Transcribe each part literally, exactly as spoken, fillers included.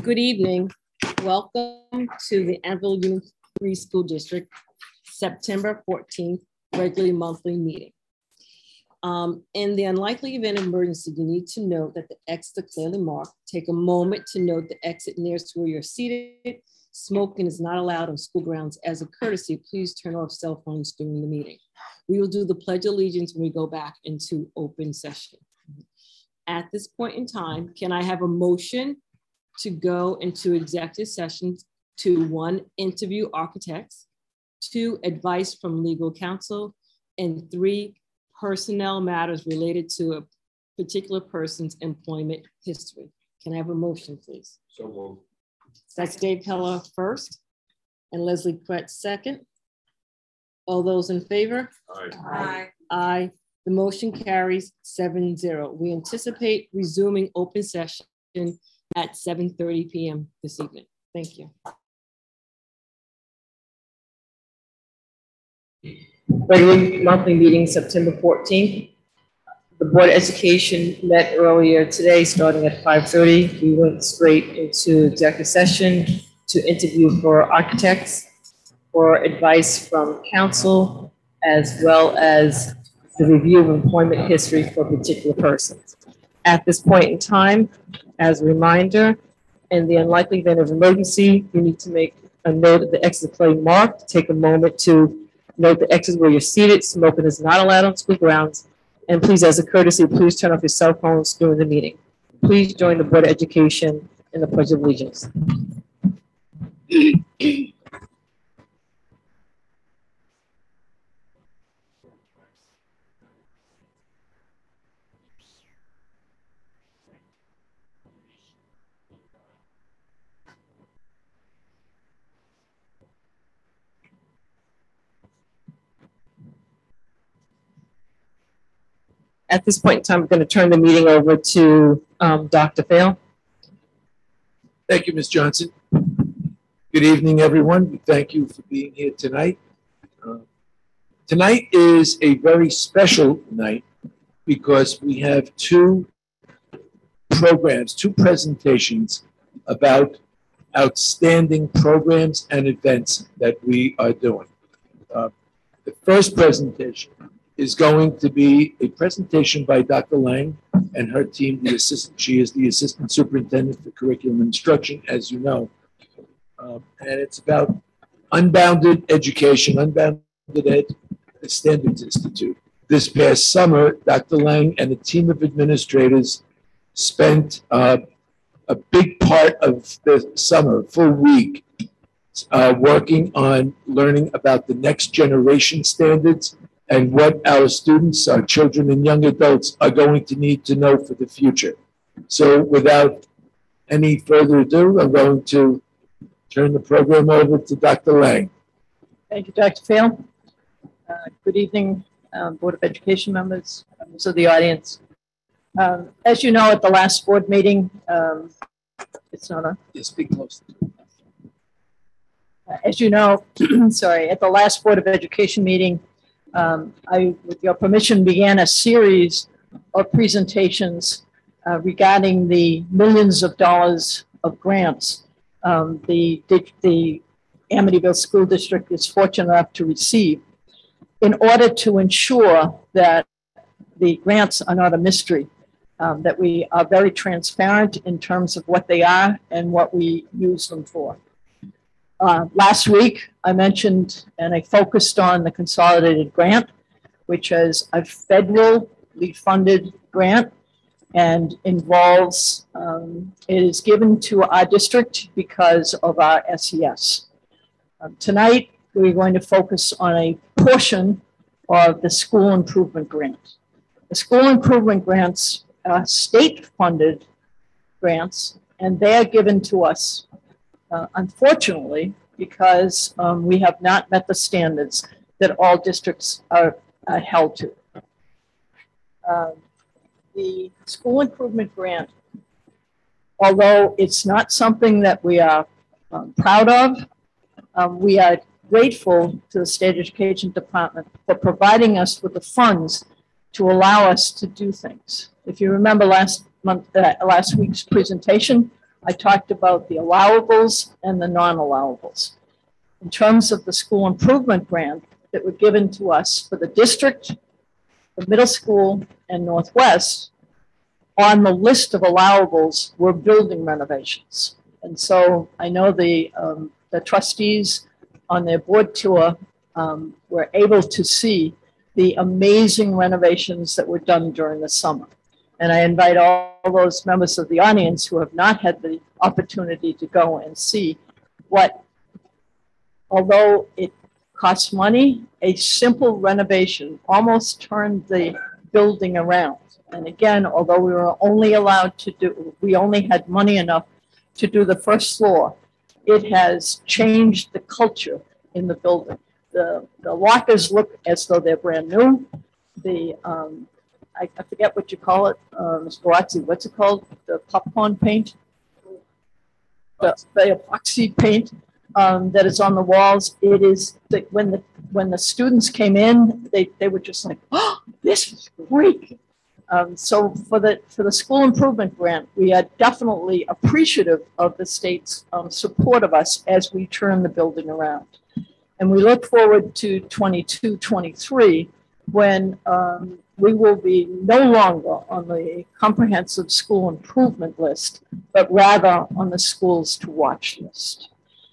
Good evening. Welcome to the Annabelle Union Free School District September fourteenth regularly monthly meeting. Um, in the unlikely event of emergency, you need to note that the exits are clearly marked. Take a moment to note the exit nearest to where you're seated. Smoking is not allowed on school grounds. As a courtesy, please turn off cell phones during the meeting. We will do the Pledge of Allegiance when we go back into open session. At this point in time, can I have a motion to go into executive sessions to one, interview architects, two, advice from legal counsel, and three, personnel matters related to a particular person's employment history. Can I have a motion, please? So moved. That's Dave Heller first and Leslie Kretz second. All those in favor? Aye. Aye. Aye. The motion carries seven zero. We anticipate resuming open session at seven thirty p m this evening. Thank you. Regular monthly meeting, September fourteenth. The Board of Education met earlier today, starting at five thirty. We went straight into executive session to interview for architects, for advice from counsel, as well as the review of employment history for particular persons. At this point in time, as a reminder, in the unlikely event of emergency, you need to make a note of the exit play marked. Take a moment to note the exits where you're seated. Smoking is not allowed on school grounds. And please, as a courtesy, please turn off your cell phones during the meeting. Please join the Board of Education in the Pledge of Allegiance. At this point in time, I'm going to turn the meeting over to um, Doctor Fail. Thank you, Miz Johnson. Good evening, everyone. We thank you for being here tonight. Uh, tonight is a very special night because we have two programs, two presentations about outstanding programs and events that we are doing. Uh, the first presentation is going to be a presentation by Doctor Lang and her team, the assistant. She is the Assistant Superintendent for Curriculum Instruction, as you know. Um, and it's about Unbounded Education, Unbounded Ed, the Standards Institute. This past summer, Doctor Lang and a team of administrators spent uh, a big part of the summer, a full week, uh, working on learning about the next generation standards and what our students, our children and young adults are going to need to know for the future. So without any further ado, I'm going to turn the program over to Doctor Lang. Thank you, Doctor Fail. Uh, good evening, um, Board of Education members, members of the audience. Um, as you know, at the last board meeting, um, it's not on. Yeah, speak close. Uh, as you know, sorry, at the last Board of Education meeting, Um, I, with your permission, began a series of presentations uh, regarding the millions of dollars of grants um, the, the Amityville School District is fortunate enough to receive in order to ensure that the grants are not a mystery, um, that we are very transparent in terms of what they are and what we use them for. Uh, last week, I mentioned and I focused on the consolidated grant, which is a federally funded grant and involves, um, it is given to our district because of our S E S. Um, tonight, we're going to focus on a portion of the school improvement grant. The school improvement grants are state-funded grants, and they are given to us Uh, unfortunately, because um, we have not met the standards that all districts are, are held to. Uh, the school improvement grant, although it's not something that we are um, proud of, um, we are grateful to the State Education Department for providing us with the funds to allow us to do things. If you remember last month, uh, last week's presentation, I talked about the allowables and the non-allowables. In terms of the school improvement grant that were given to us for the district, the middle school, and Northwest, on the list of allowables were building renovations. And so I know the, um, the trustees on their board tour um, were able to see the amazing renovations that were done during the summer. And I invite all those members of the audience who have not had the opportunity to go and see what, although it costs money, a simple renovation almost turned the building around. And again, although we were only allowed to do, we only had money enough to do the first floor, it has changed the culture in the building. The, the lockers look as though they're brand new. The, um, I, I forget what you call it, uh, Miz Garazzi, what's it called? The popcorn paint? The, the epoxy paint um, that is on the walls. It is, the, when the when the students came in, they, they were just like, oh, this is great. Um, so for the for the school improvement grant, we are definitely appreciative of the state's um, support of us as we turn the building around. And we look forward to twenty-two twenty-three, when um, we will be no longer on the comprehensive school improvement list, but rather on the schools to watch list.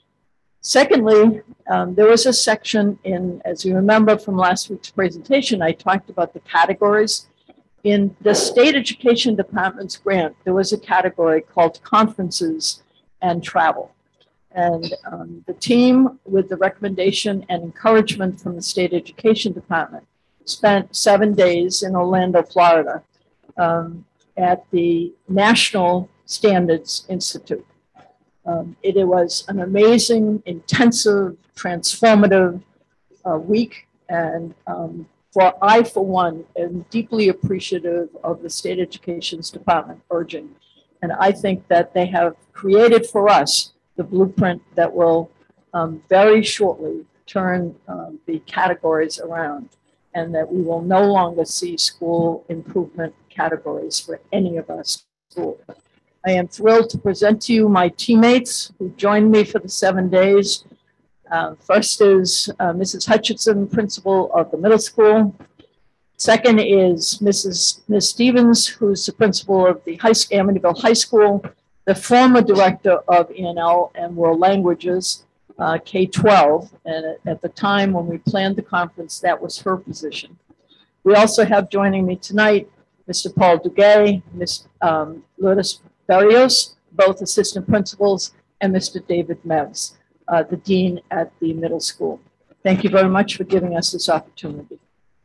Secondly, um, there was a section in, as you remember from last week's presentation, I talked about the categories. In the State Education Department's grant, there was a category called conferences and travel. And um, the team, with the recommendation and encouragement from the State Education Department, spent seven days in Orlando, Florida, um, at the National Standards Institute. Um, it, it was an amazing, intensive, transformative uh, week, and um, for I, for one, am deeply appreciative of the State Education's Department urging. And I think that they have created for us the blueprint that will um, very shortly turn um, the categories around, and that we will no longer see school improvement categories for any of our schools. I am thrilled to present to you my teammates who joined me for the seven days. Uh, first is uh, Missus Hutchinson, principal of the middle school. Second is Missus Miz Stevens, who's the principal of the high, Amityville High School, the former director of E N L and World Languages, uh, K twelve. And at, at the time when we planned the conference, that was her position. We also have joining me tonight, Mister Paul Duguay, Miz Um, Lourdes Barrios, both assistant principals, and Mister David Mevs, uh, the dean at the middle school. Thank you very much for giving us this opportunity.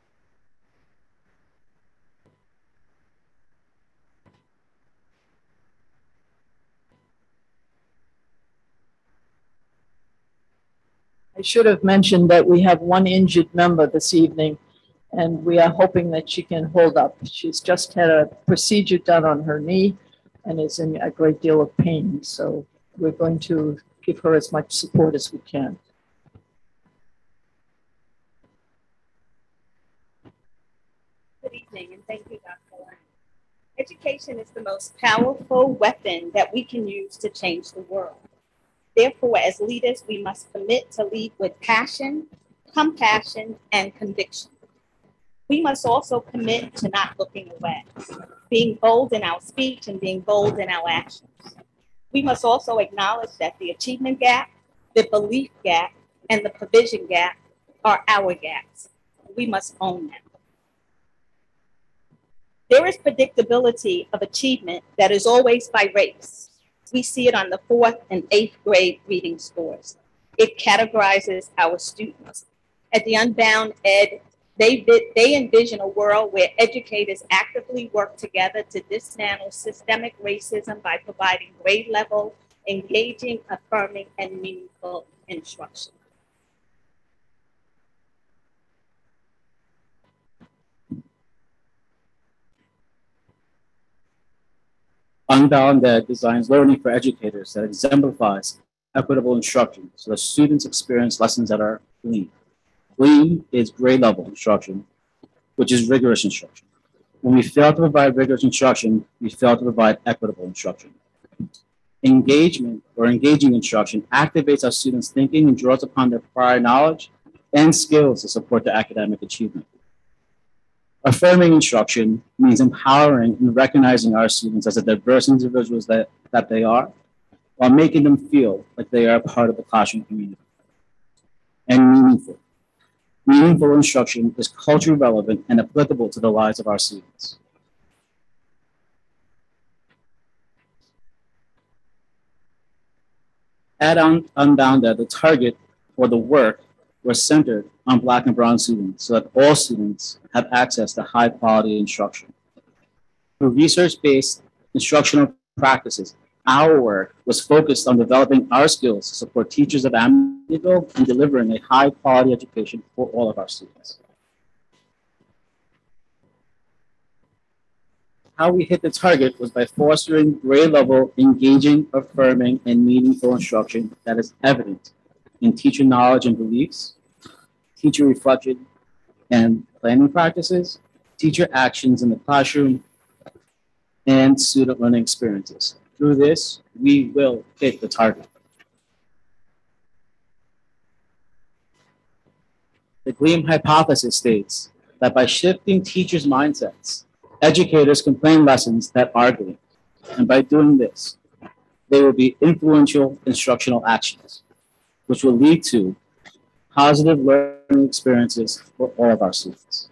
I should have mentioned that we have one injured member this evening, and we are hoping that she can hold up. She's just had a procedure done on her knee and is in a great deal of pain. So we're going to give her as much support as we can. Good evening, and thank you, Doctor Lang. Education is the most powerful weapon that we can use to change the world. Therefore, as leaders, we must commit to lead with passion, compassion, and conviction. We must also commit to not looking away, being bold in our speech and being bold in our actions. We must also acknowledge that the achievement gap, the belief gap, and the provision gap are our gaps. We must own them. There is predictability of achievement that is always by race. We see it on the fourth and eighth grade reading scores. It categorizes our students. At the Unbound Ed, they, they envision a world where educators actively work together to dismantle systemic racism by providing grade level, engaging, affirming, and meaningful instruction. Unbound Ed designs learning for educators that exemplifies equitable instruction so that students experience lessons that are clean. Clean is grade level instruction, which is rigorous instruction. When we fail to provide rigorous instruction, we fail to provide equitable instruction. Engagement or engaging instruction activates our students' thinking and draws upon their prior knowledge and skills to support their academic achievement. Affirming instruction means empowering and recognizing our students as the diverse individuals that, that they are, while making them feel like they are part of the classroom community. And meaningful. Meaningful instruction is culturally relevant and applicable to the lives of our students. At Un- Unbounded, the target or the work was centered on Black and Brown students so that all students have access to high quality instruction. Through research-based instructional practices, our work was focused on developing our skills to support teachers at Amityville and delivering a high quality education for all of our students. How we hit the target was by fostering grade level, engaging, affirming, and meaningful instruction that is evident in teacher knowledge and beliefs, teacher reflection and planning practices, teacher actions in the classroom, and student learning experiences. Through this, we will hit the target. The Gleam hypothesis states that by shifting teachers' mindsets, educators can plan lessons that are gleaned. And by doing this, they will be influential instructional actions, which will lead to positive learning experiences for all of our students.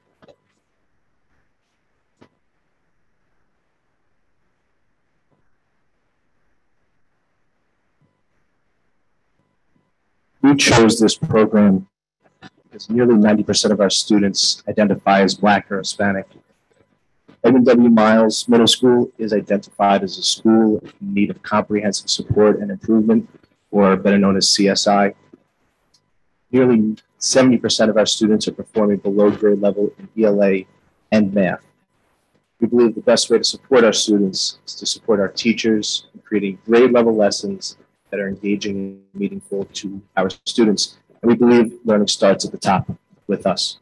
We chose this program because nearly ninety percent of our students identify as Black or Hispanic. Edmund W. Miles Middle School is identified as a school in need of comprehensive support and improvement, or better known as C S I. Nearly seventy percent of our students are performing below grade level in E L A and math. We believe the best way to support our students is to support our teachers in creating grade level lessons that are engaging and meaningful to our students. And we believe learning starts at the top with us.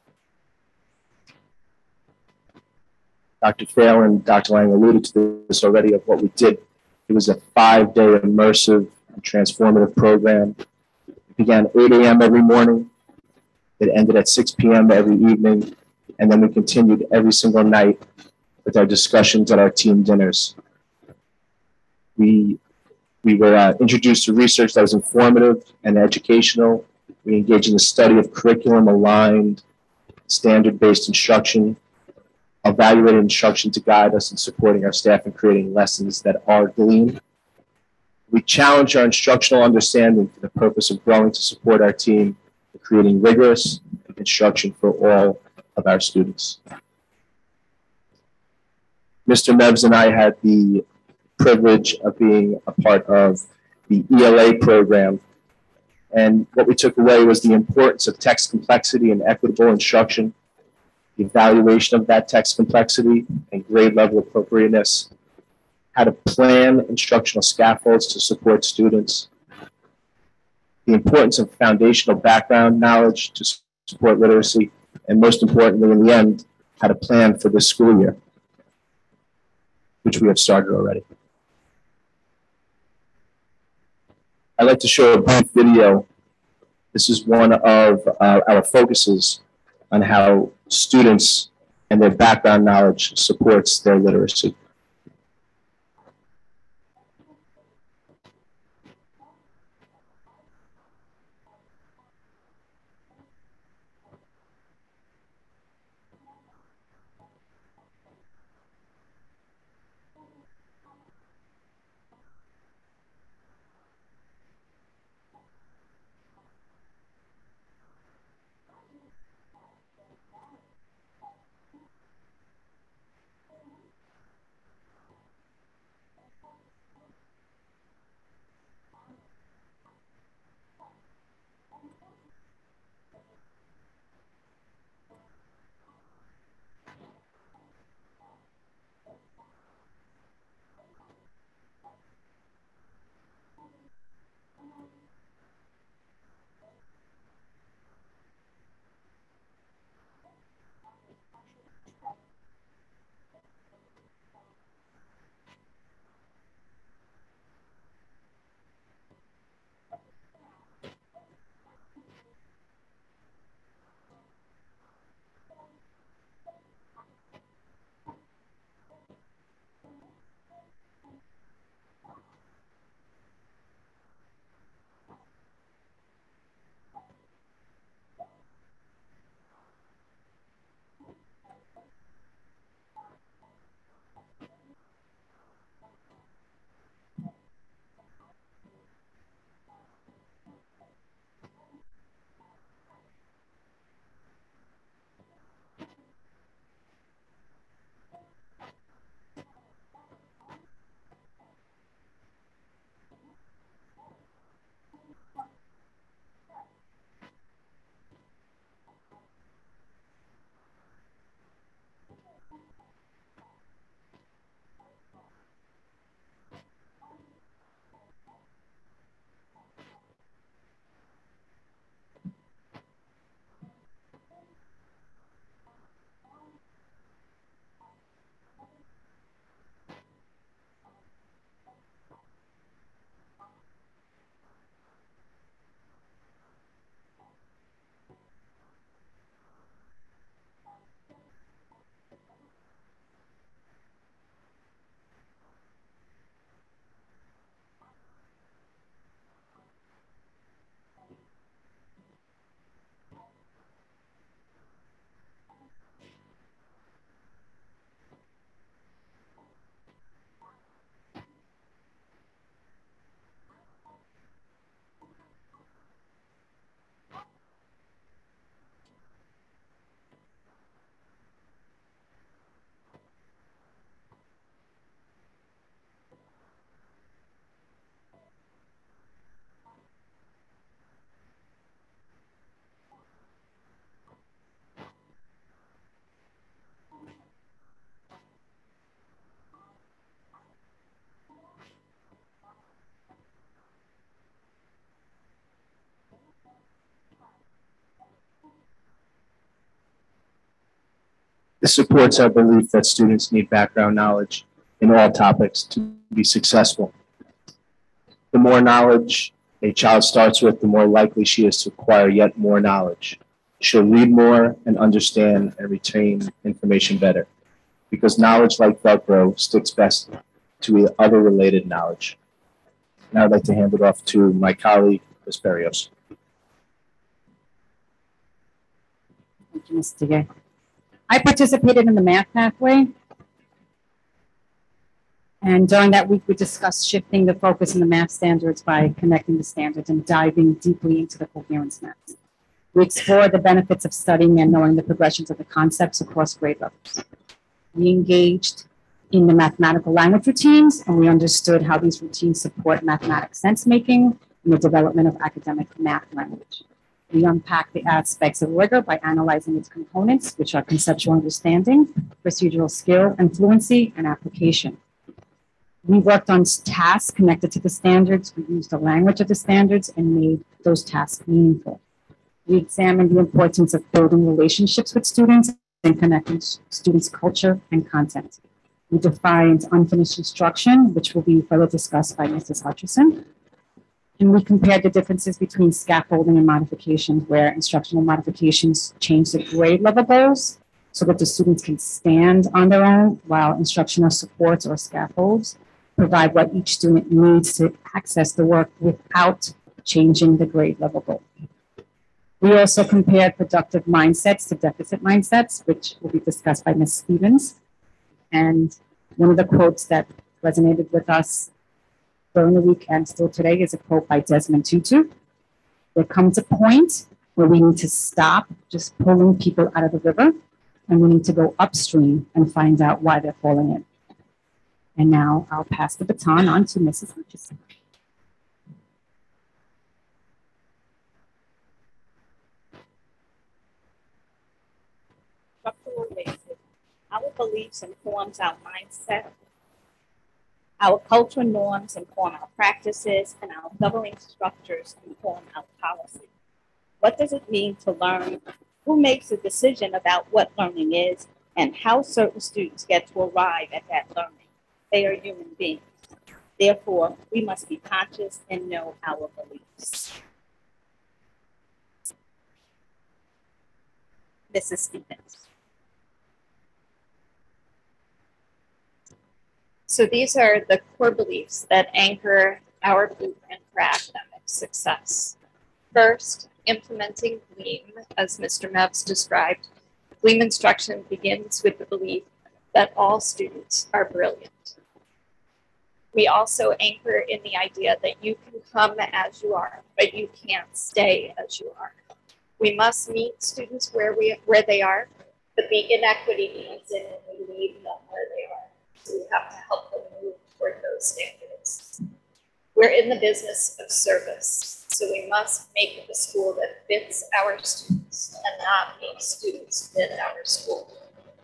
Doctor Fail and Doctor Lang alluded to this already of what we did. It was a five-day immersive and transformative program. It began eight A M every morning. It ended at six P M every evening. And then we continued every single night with our discussions at our team dinners. We, we were uh, introduced to research that was informative and educational. We engaged in the study of curriculum-aligned, standard-based instruction, evaluated instruction to guide us in supporting our staff in creating lessons that are gleaned. We challenged our instructional understanding for the purpose of growing to support our team in creating rigorous instruction for all of our students. Mister Neves and I had the privilege of being a part of the E L A program. And what we took away was the importance of text complexity and equitable instruction, the evaluation of that text complexity and grade level appropriateness, how to plan instructional scaffolds to support students, the importance of foundational background knowledge to support literacy, and most importantly, in the end, how to plan for this school year, which we have started already. I'd like to show a brief video. This is one of uh, our focuses on how students and their background knowledge supports their literacy. This supports our belief that students need background knowledge in all topics to be successful. The more knowledge a child starts with, the more likely she is to acquire yet more knowledge. She'll read more and understand and retain information better, because knowledge, like Velcro, sticks best to other related knowledge. Now I'd like to hand it off to my colleague, Miz Berrios. Thank you, Mister Gay. I participated in the math pathway. And during that week, we discussed shifting the focus in the math standards by connecting the standards and diving deeply into the coherence math. We explored the benefits of studying and knowing the progressions of the concepts across grade levels. We engaged in the mathematical language routines, and we understood how these routines support mathematics sense-making and the development of academic math language. We unpacked the aspects of rigor by analyzing its components, which are conceptual understanding, procedural skill, and fluency and application. We worked on tasks connected to the standards. We used the language of the standards and made those tasks meaningful. We examined the importance of building relationships with students and connecting students' culture and content. We defined unfinished instruction, which will be further discussed by Missus Hutcherson. And we compared the differences between scaffolding and modifications, where instructional modifications change the grade level goals so that the students can stand on their own, while instructional supports or scaffolds provide what each student needs to access the work without changing the grade level goal. We also compared productive mindsets to deficit mindsets, which will be discussed by Miz Stevens. And one of the quotes that resonated with us during the week and still today is a quote by Desmond Tutu. There comes a point where we need to stop just pulling people out of the river, and we need to go upstream and find out why they're falling in. And now I'll pass the baton on to Missus Hutcherson. Structural racism. Our beliefs informs our mindset. Our cultural norms inform our practices, and our governing structures inform our policy. What does it mean to learn? Who makes a decision about what learning is, and how certain students get to arrive at that learning? They are human beings. Therefore, we must be conscious and know our beliefs. Missus Stevens. So these are the core beliefs that anchor our blueprint for academic success. First, implementing GLEAM, as Mister Mevs described. GLEAM instruction begins with the belief that all students are brilliant. We also anchor in the idea that you can come as you are, but you can't stay as you are. We must meet students where we where they are, but the inequity comes in when we leave them where they are. So we have to help them move toward those standards. We're in the business of service, so we must make a school that fits our students and not make students fit our school.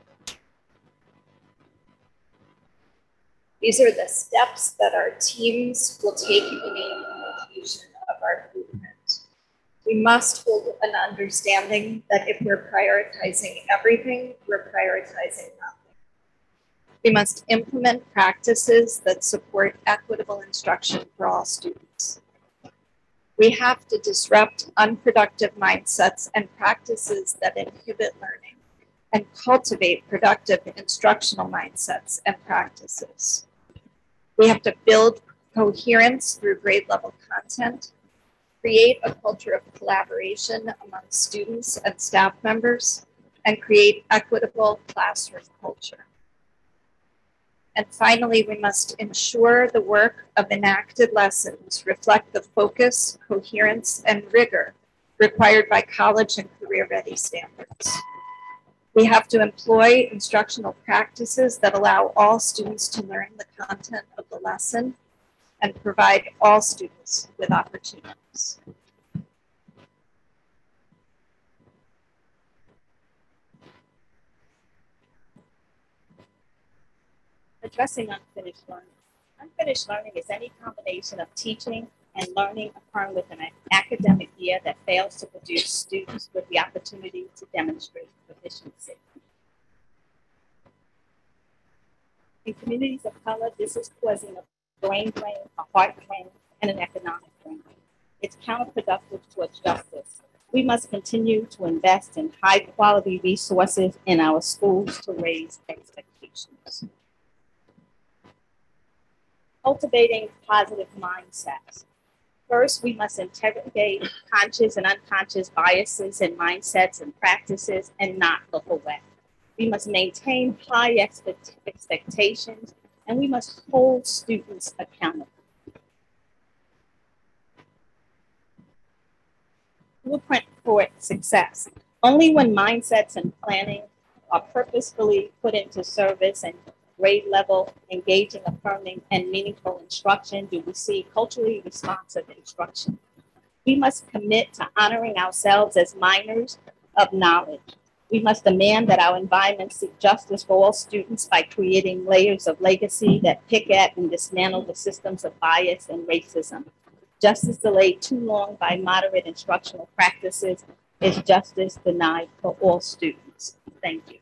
These are the steps that our teams will take in the implementation of our blueprint. We must hold an understanding that if we're prioritizing everything, we're prioritizing nothing. We must implement practices that support equitable instruction for all students. We have to disrupt unproductive mindsets and practices that inhibit learning and cultivate productive instructional mindsets and practices. We have to build coherence through grade level content, create a culture of collaboration among students and staff members, and create equitable classroom culture. And finally, we must ensure the work of enacted lessons reflect the focus, coherence, and rigor required by college and career-ready standards. We have to employ instructional practices that allow all students to learn the content of the lesson and provide all students with opportunities. Addressing unfinished learning. Unfinished learning is any combination of teaching and learning occurring within an academic year that fails to produce students with the opportunity to demonstrate proficiency. In communities of color, this is causing a brain drain, a heart drain, and an economic drain. It's counterproductive towards justice. We must continue to invest in high quality resources in our schools to raise expectations. Cultivating positive mindsets. First, we must interrogate conscious and unconscious biases and mindsets and practices and not look away. We must maintain high expect expectations and we must hold students accountable. Blueprint for success. Only when mindsets and planning are purposefully put into service and grade level, engaging, affirming, and meaningful instruction do we see culturally responsive instruction. We must commit to honoring ourselves as miners of knowledge. We must demand that our environment seek justice for all students by creating layers of legacy that pick at and dismantle the systems of bias and racism. Justice delayed too long by moderate instructional practices is justice denied for all students. Thank you.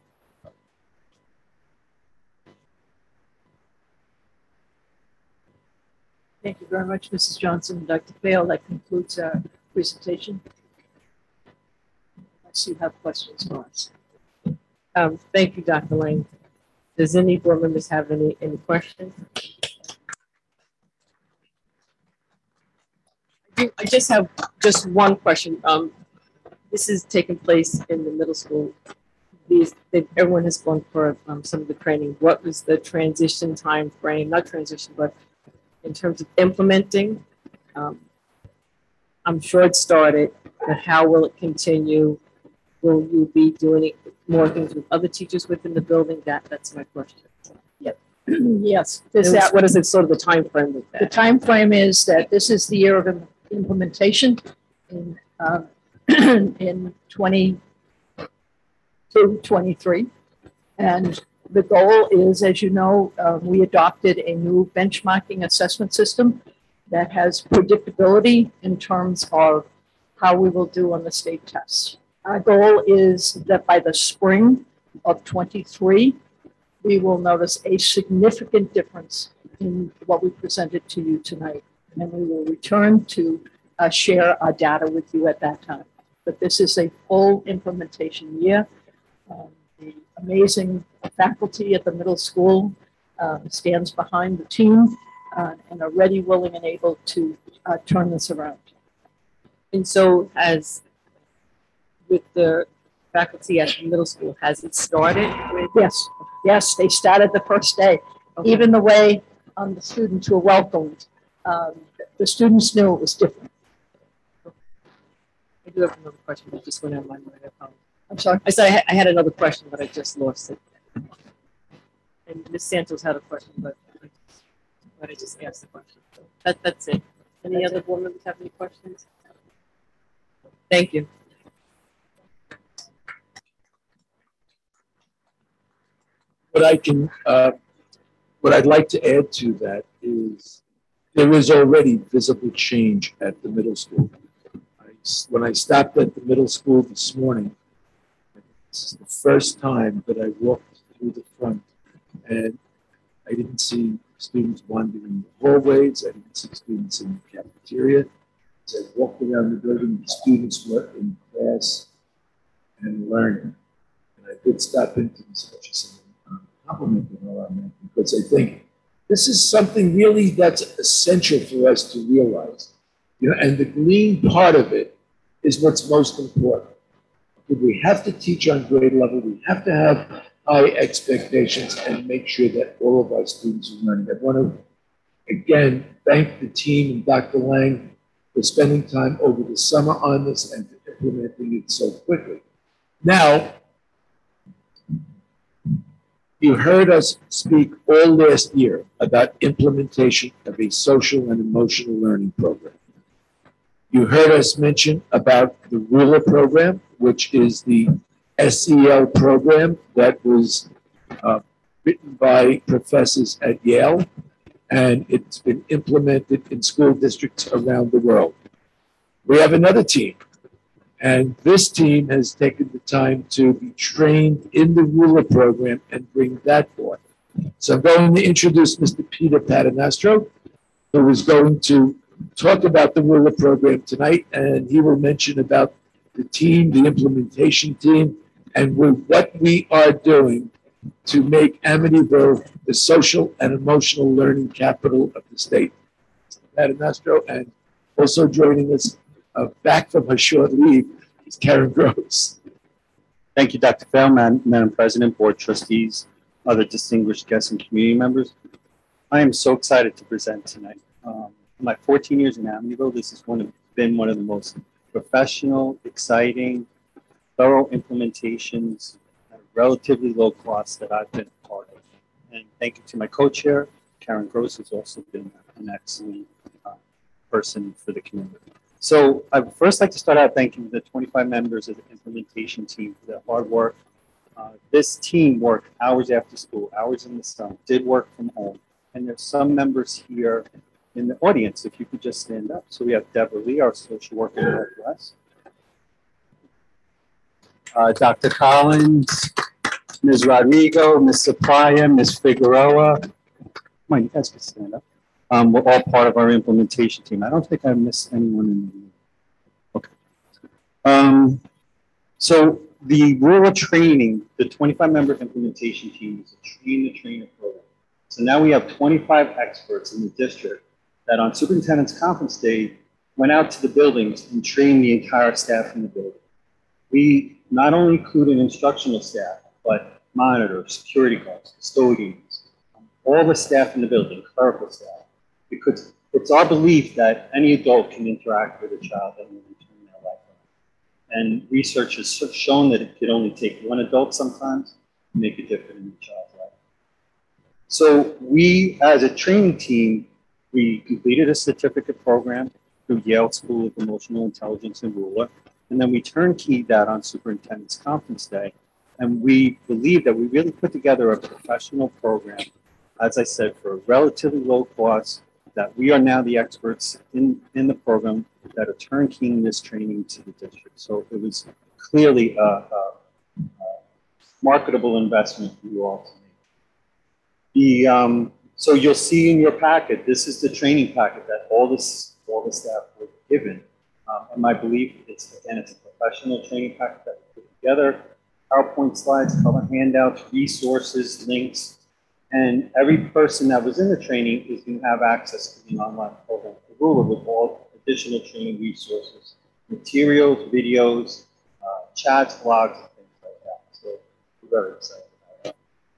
Thank you very much, Missus Johnson. Doctor Fail, that concludes our presentation. Unless you have questions for us. Um, thank you, Doctor Lang. Does any board members have any, any questions? I just have just one question. Um, this is taking place in the middle school. These, they, everyone has gone for um, some of the training. What was the transition time frame? Not transition, but in terms of implementing. Um, I'm sure it started, but how will it continue? Will you be doing it, more things with other teachers within the building? That that's my question. Yep. Yes. This, That, what is it, sort of the time frame with that? the time frame is that this is the year of implementation in uh, in twenty-two, twenty-three, and the goal is, as you know, uh, we adopted a new benchmarking assessment system that has predictability in terms of how we will do on the state tests. Our goal is that by the spring of twenty-three, we will notice a significant difference in what we presented to you tonight. And we will return to uh, share our data with you at that time. But this is a full implementation year. Um, the amazing faculty at the middle school uh, stands behind the team uh, and are ready, willing, and able to uh, turn this around. And so, as with the faculty at the middle school, has it started? With Yes, yes, they started the first day. Okay. Even the way um, the students were welcomed, um, the students knew it was different. I do have another question. It just went out of my mind. I apologize. I'm sorry. I said I had, I had another question, but I just lost it. And Miz Santos had a question, but I, but I just asked the question. So that, that's it. Any That's other it. board members have any questions? Thank you. What I can, uh, what I'd like to add to that is there is already visible change at the middle school. I, when I stopped at the middle school this morning, this is the first time that I walked through the front and I didn't see students wandering the hallways. I didn't see students in the cafeteria. As I walked around the building, the students were in class and learning. And I did stop into this purchasing compliment them all on that because I think this is something really that's essential for us to realize. You know, and the green part of it is what's most important. We have to teach on grade level. We have to have high expectations and make sure that all of our students are learning. I want to, again, thank the team and Doctor Lang for spending time over the summer on this and for implementing it so quickly. Now, you heard us speak all last year about implementation of a social and emotional learning program. You heard us mention about the Ruler program, which is the S E L program that was uh, written by professors at Yale, and it's been implemented in school districts around the world. We have another team, and this team has taken the time to be trained in the Ruler program and bring that forth. So I'm going to introduce Mister Peter Paternastro, who is going to talk about the ruler program tonight, and he will mention about the team, the implementation team, and with what we are doing to make Amityville the social and emotional learning capital of the state. Mister Paternastro, and also joining us uh, back from her short leave is Karen Gross. Thank you, Doctor Fail, Madam, Madam President, Board Trustees, other distinguished guests and community members. I am so excited to present tonight. Um, my fourteen years in Amityville, this has one of, been one of the most professional, exciting, thorough implementations at a relatively low cost that I've been a part of. And thank you to my co-chair, Karen Gross, who's also been an excellent uh, person for the community. So I'd first like to start out thanking the twenty-five members of the implementation team for their hard work. Uh, this team worked hours after school, hours in the sun, did work from home. And there's some members here in the audience, if you could just stand up. So we have Deborah Lee, our social worker in Northwest. Uh, Doctor Collins, Miz Rodrigo, Miz Sapaya, Miz Figueroa. Come on, you guys can stand up. Um, we're all part of our implementation team. I don't think I missed anyone in the room. Okay. Um, so the rural training, the twenty-five member implementation team is a train the trainer program. So now we have twenty-five experts in the district that on Superintendent's Conference Day went out to the buildings and trained the entire staff in the building. We not only include an instructional staff, but monitors, security guards, custodians, all the staff in the building, clerical staff. Because it's our belief that any adult can interact with a child at any time in their life. And research has shown that it could only take one adult sometimes to make a difference in a child's life. So we, as a training team, we completed a certificate program through Yale School of Emotional Intelligence and Ruler, and then we turnkeyed that on Superintendent's Conference Day. And we believe that we really put together a professional program, as I said, for a relatively low cost, that we are now the experts in, in the program that are turnkeying this training to the district. So it was clearly a, a, a marketable investment for you all to make. The, um, so you'll see in your packet, this is the training packet that all, this, all the staff were given. Um, and my belief, it's, again, it's a professional training packet that we put together, PowerPoint slides, color handouts, resources, links. And every person that was in the training is going to have access to the online program, the ruler, with all additional training resources, materials, videos, uh, chats, blogs, and things like that. So we're very excited about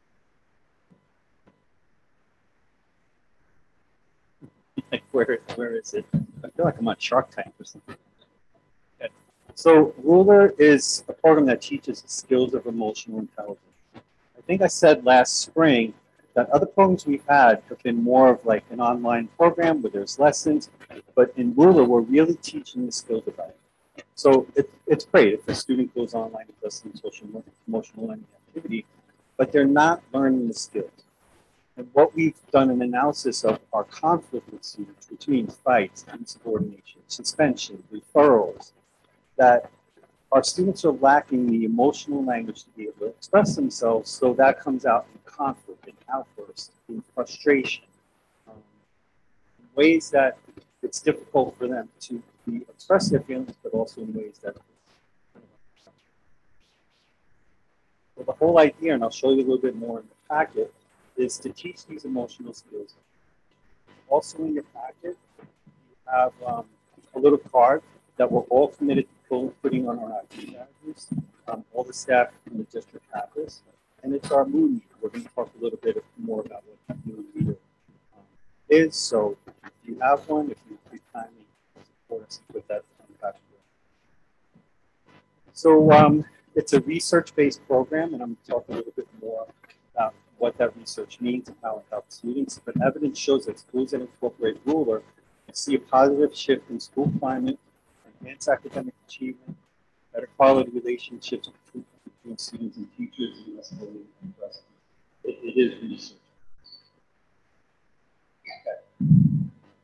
that. where, where is it? I feel like I'm on Shark Tank or something. Okay. So ruler is a program that teaches the skills of emotional intelligence. I think I said last spring that other programs we've had have been more of like an online program where there's lessons, but in ruler, we're really teaching the skills about it. So it, it's great if a student goes online and does some social emotional learning activity, but they're not learning the skills. And what we've done an analysis of our conflict with students, which means fights, insubordination, suspension, referrals, that our students are lacking the emotional language to be able to express themselves, so that comes out in conflict, in outbursts, in frustration, um, in ways that it's difficult for them to be, express their feelings, but also in ways that. So the whole idea, and I'll show you a little bit more in the packet, is to teach these emotional skills. Also in your packet, you have um, a little card that we're all committed to putting on our action strategies. Um, all the staff in the district have this, and it's our mood meter. We're going to talk a little bit more about what that mood meter um, is. So if you have one, if you please kindly support us with that on the back. So um, it's a research-based program, and I'm going to talk a little bit more about what that research means and how it helps students. But evidence shows that schools that incorporate ruler see a positive shift in school climate, enhance academic achievement, better quality relationships between, between students and teachers, and less bullying and aggressiveness. It, it is research. Okay.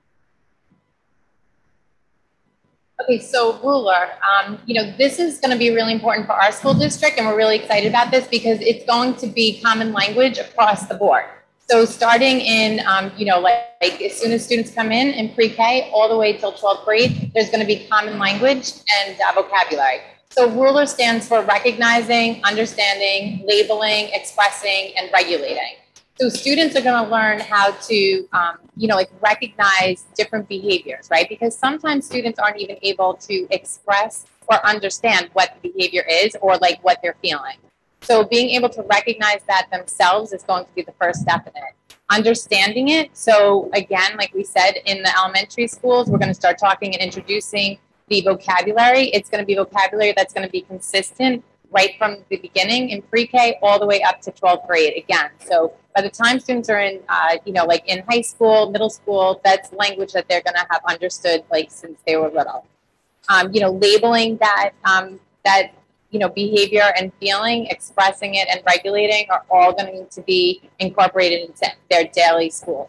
Okay, so ruler, um, you know, this is going to be really important for our school district, and we're really excited about this because it's going to be common language across the board. So starting in, um, you know, like, like as soon as students come in in pre-K all the way till twelfth grade, there's going to be common language and uh, vocabulary. So RULER stands for recognizing, understanding, labeling, expressing, and regulating. So students are going to learn how to, um, you know, like recognize different behaviors, right? Because sometimes students aren't even able to express or understand what the behavior is or like what they're feeling. So being able to recognize that themselves is going to be the first step in it. Understanding it. So again, like we said, in the elementary schools, we're going to start talking and introducing the vocabulary. It's going to be vocabulary that's going to be consistent right from the beginning in pre-K all the way up to twelfth grade again. So by the time students are in, uh, you know, like in high school, middle school, that's language that they're going to have understood like since they were little. Um, you know, labeling that, um, that, you know, behavior and feeling, expressing it and regulating are all going to need to be incorporated into their daily school.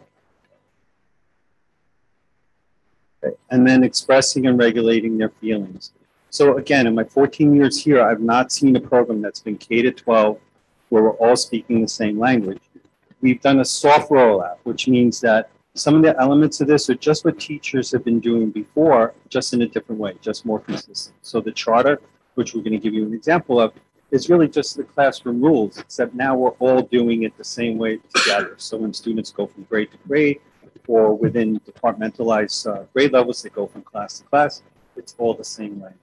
Okay. And then expressing and regulating their feelings. So again, in my fourteen years here, I've not seen a program that's been K to twelve where we're all speaking the same language. We've done a soft rollout, which means that some of the elements of this are just what teachers have been doing before, just in a different way, just more consistent. So the charter, which we're going to give you an example of, is really just the classroom rules, except now we're all doing it the same way together. So when students go from grade to grade, or within departmentalized uh, grade levels, they go from class to class, it's all the same language.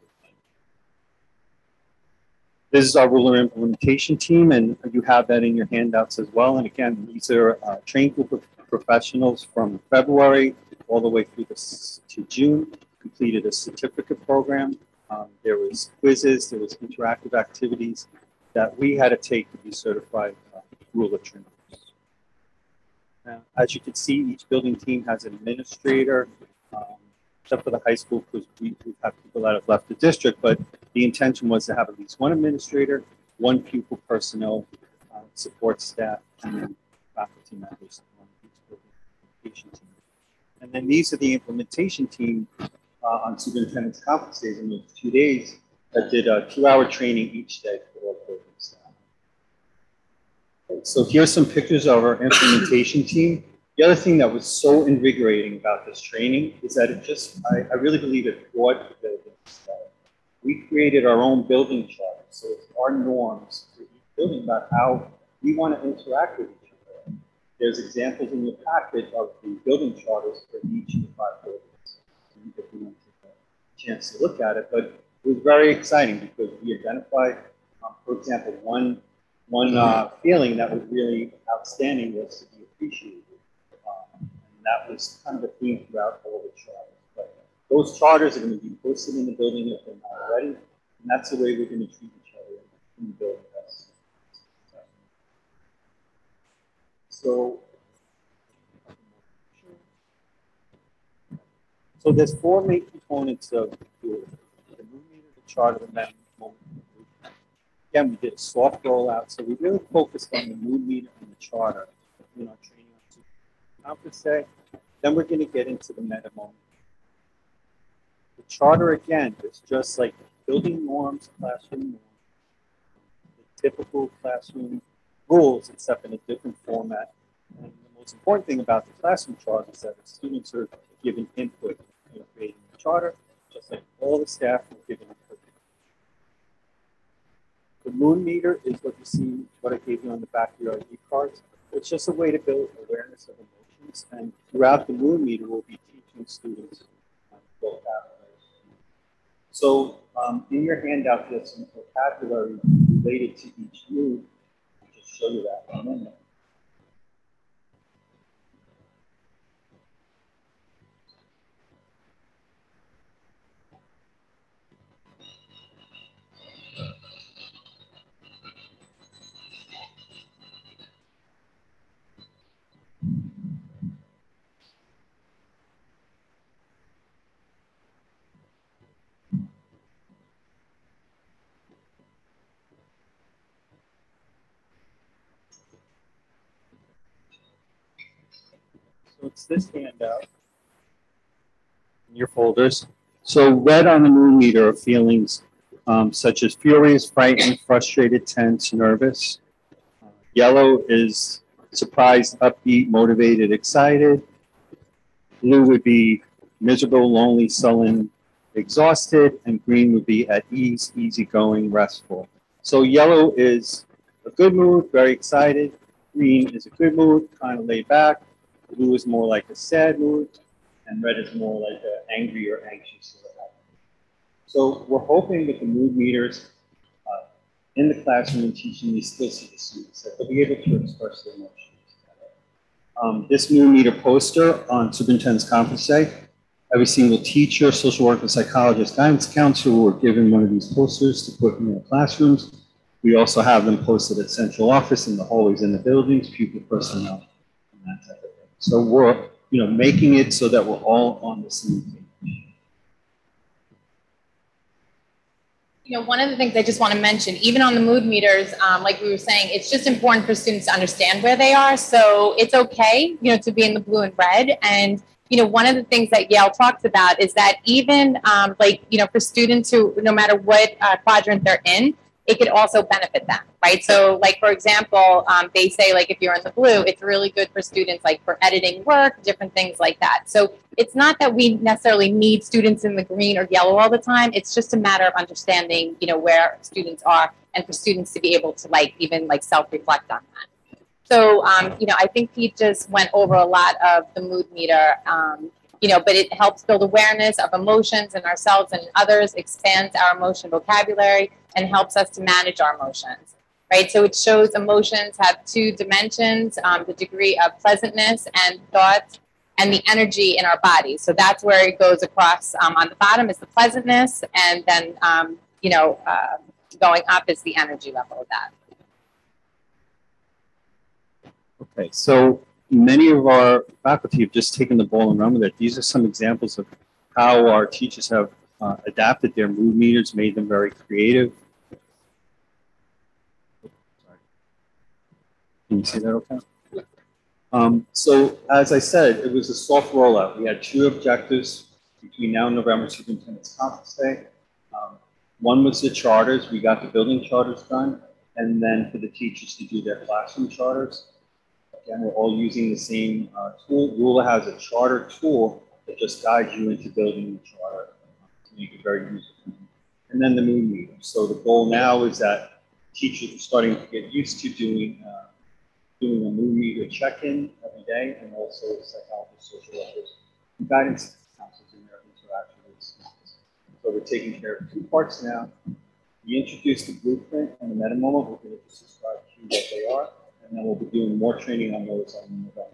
This is our RULER implementation team, and you have that in your handouts as well. And again, these are a trained group of professionals from February all the way through this to June, completed a certificate program. Um, there was quizzes, there was interactive activities that we had to take to be certified uh, RULER trainers. Now, as you can see, each building team has an administrator, um, except for the high school, because we, we have people that have left the district, but the intention was to have at least one administrator, one pupil personnel, uh, support staff, and then faculty members on each building implementation team. And then these are the implementation team uh, on superintendent's conference days in those two days that did a two-hour training each day for all building staff. So here's some pictures of our implementation team. The other thing that was so invigorating about this training is that it just, I, I really believe it brought the buildings. We created our own building chart. So it's our norms for each building about how we want to interact with each other. There's examples in your packet of the building charters for each of the five buildings. If you want to take a chance to look at it, but it was very exciting because we identified, um, for example, one, one uh, feeling that was really outstanding was to be appreciated. And that was kind of a theme throughout all the charters. But those charters are going to be posted in the building if they're not already, and that's the way we're going to treat each other in the building. So, so there's four main components of the tool: the mood meter, the charter, the moment. Again, we did a soft rollout, so we really focused on the mood meter and the charter in our training on conference day. Then we're going to get into the meta moment. The charter, again, is just like building norms, classroom norms, the typical classroom rules, except in a different format. And the most important thing about the classroom charter is that the students are given input in creating the charter, just like all the staff are given input. The mood meter is what you see, what I gave you on the back of your I D cards. It's just a way to build awareness of emotions, and throughout the mood meter, we'll be teaching students um, vocabulary. So um, in your handout, there's some vocabulary related to each mood. I'll just show you that in a minute. So it's this handout in your folders. So red on the mood meter are feelings um, such as furious, frightened, frustrated, tense, nervous. Uh, yellow is surprised, upbeat, motivated, excited. Blue would be miserable, lonely, sullen, exhausted, and green would be at ease, easygoing, restful. So yellow is a good mood, very excited. Green is a good mood, kind of laid back. Blue is more like a sad mood, and red is more like an angry or anxious. So we're hoping that the mood meters uh, in the classroom and teaching these skills to the students, that they'll be able to express their emotions. Um, this mood meter poster on Superintendent's Conference Day, every single teacher, social worker, psychologist, guidance counselor were given one of these posters to put in their classrooms. We also have them posted at central office, in the hallways, in the buildings, pupil personnel, and that type of thing. So we're, you know, making it so that we're all on the same page. You know, one of the things I just want to mention, even on the mood meters, um, like we were saying, it's just important for students to understand where they are. So it's okay, you know, to be in the blue and red. And, you know, one of the things that Yale talks about is that even um, like, you know, for students who, no matter what uh, quadrant they're in, it could also benefit them, right? So like, for example, um, they say like, if you're in the blue, it's really good for students like for editing work, different things like that. So it's not that we necessarily need students in the green or yellow all the time. It's just a matter of understanding, you know, where students are and for students to be able to like, even like self-reflect on that. So, um, you know, I think Pete just went over a lot of the mood meter, um, you know, but it helps build awareness of emotions in ourselves and others, expands our emotion vocabulary, and helps us to manage our emotions, right? So it shows emotions have two dimensions, um, the degree of pleasantness and thoughts, and the energy in our bodies. So that's where it goes across. Um, on the bottom is the pleasantness, and then, um, you know, uh, going up is the energy level of that. Okay, so many of our faculty have just taken the ball and run with it. These are some examples of how our teachers have uh, adapted their mood meters, made them very creative. Can you see that okay? Um, so as I said, it was a soft rollout. We had two objectives between now and November Superintendent's Conference Day. Um, one was the charters. We got the building charters done. And then for the teachers to do their classroom charters. Again, we're all using the same uh, tool. Rula has a charter tool that just guides you into building the charter to make it very user-friendly. And then the mood meter. So the goal now is that teachers are starting to get used to doing uh, doing a mood meter check-in every day, and also psychologists, social workers, and guidance counselors in their interaction with students. So we're taking care of two parts now. We introduced the blueprint and the meta moment. We're going to describe to you what they are, and then we'll be doing more training on those on November.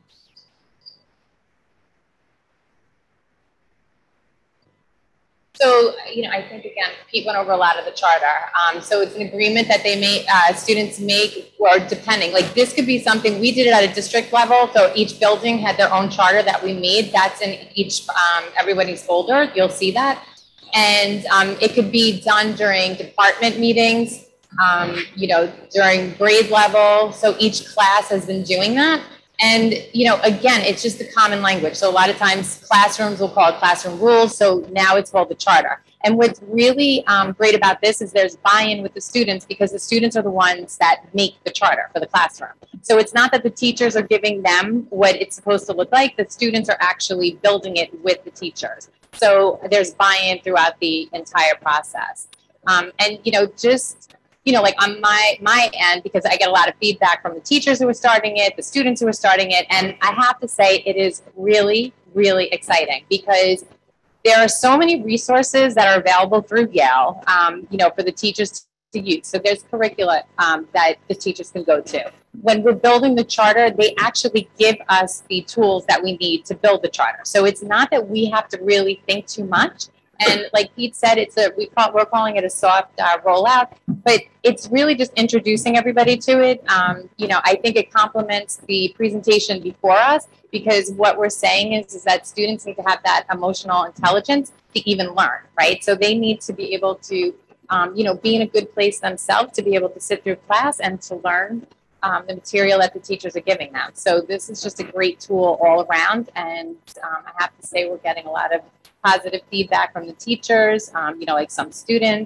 So, you know, I think, again, Pete went over a lot of the charter. Um, so it's an agreement that they make, uh, students make, or depending, like this could be something, we did it at a district level. So each building had their own charter that we made. That's in each, um, everybody's folder. You'll see that. And um, it could be done during department meetings, um, you know, during grade level. So each class has been doing that. And, you know, again, it's just the common language. So a lot of times classrooms will call it classroom rules. So now it's called the charter. And what's really um, great about this is there's buy-in with the students, because the students are the ones that make the charter for the classroom. So it's not that the teachers are giving them what it's supposed to look like. The students are actually building it with the teachers. So there's buy-in throughout the entire process. Um, and, you know, just... you know, like on my, my end, because I get a lot of feedback from the teachers who are starting it, the students who are starting it. And I have to say it is really, really exciting, because there are so many resources that are available through Yale, um, you know, for the teachers to use. So there's curricula um, that the teachers can go to. When we're building the charter, they actually give us the tools that we need to build the charter. So it's not that we have to really think too much. And like Pete said, it's a we call, we're calling it a soft uh, rollout, but it's really just introducing everybody to it. Um, you know, I think it complements the presentation before us, because what we're saying is, is that students need to have that emotional intelligence to even learn, right? So they need to be able to, um, you know, be in a good place themselves to be able to sit through class and to learn um, the material that the teachers are giving them. So this is just a great tool all around. And um, I have to say we're getting a lot of positive feedback from the teachers, um, you know, like some students.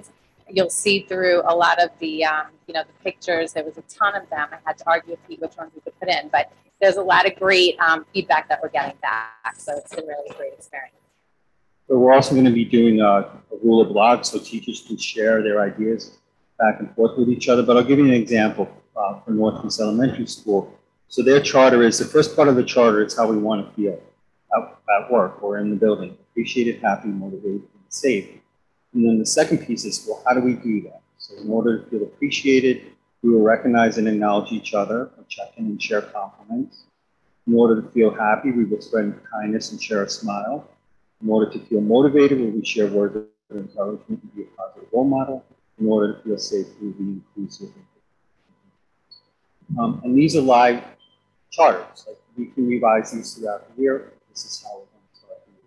you'll see through a lot of the, um, you know, the pictures. There was a ton of them. I had to argue with Pete which ones we could put in, but there's a lot of great um, feedback that we're getting back. So it's a really great experience. So we're also going to be doing a, a rule of blog so teachers can share their ideas back and forth with each other. But I'll give you an example uh, for Northeast Elementary School. So their charter is, the first part of the charter is how we want to feel at, at work or in the building. Appreciated, happy, motivated, and safe. And then the second piece is, well, how do we do that? So in order to feel appreciated, we will recognize and acknowledge each other, or check in and share compliments. In order to feel happy, we will spread kindness and share a smile. In order to feel motivated, we will share words of encouragement and be a positive role model. In order to feel safe, we will be inclusive. Um, and these are live charters. Like we can revise these throughout the year. This is how we're going to start the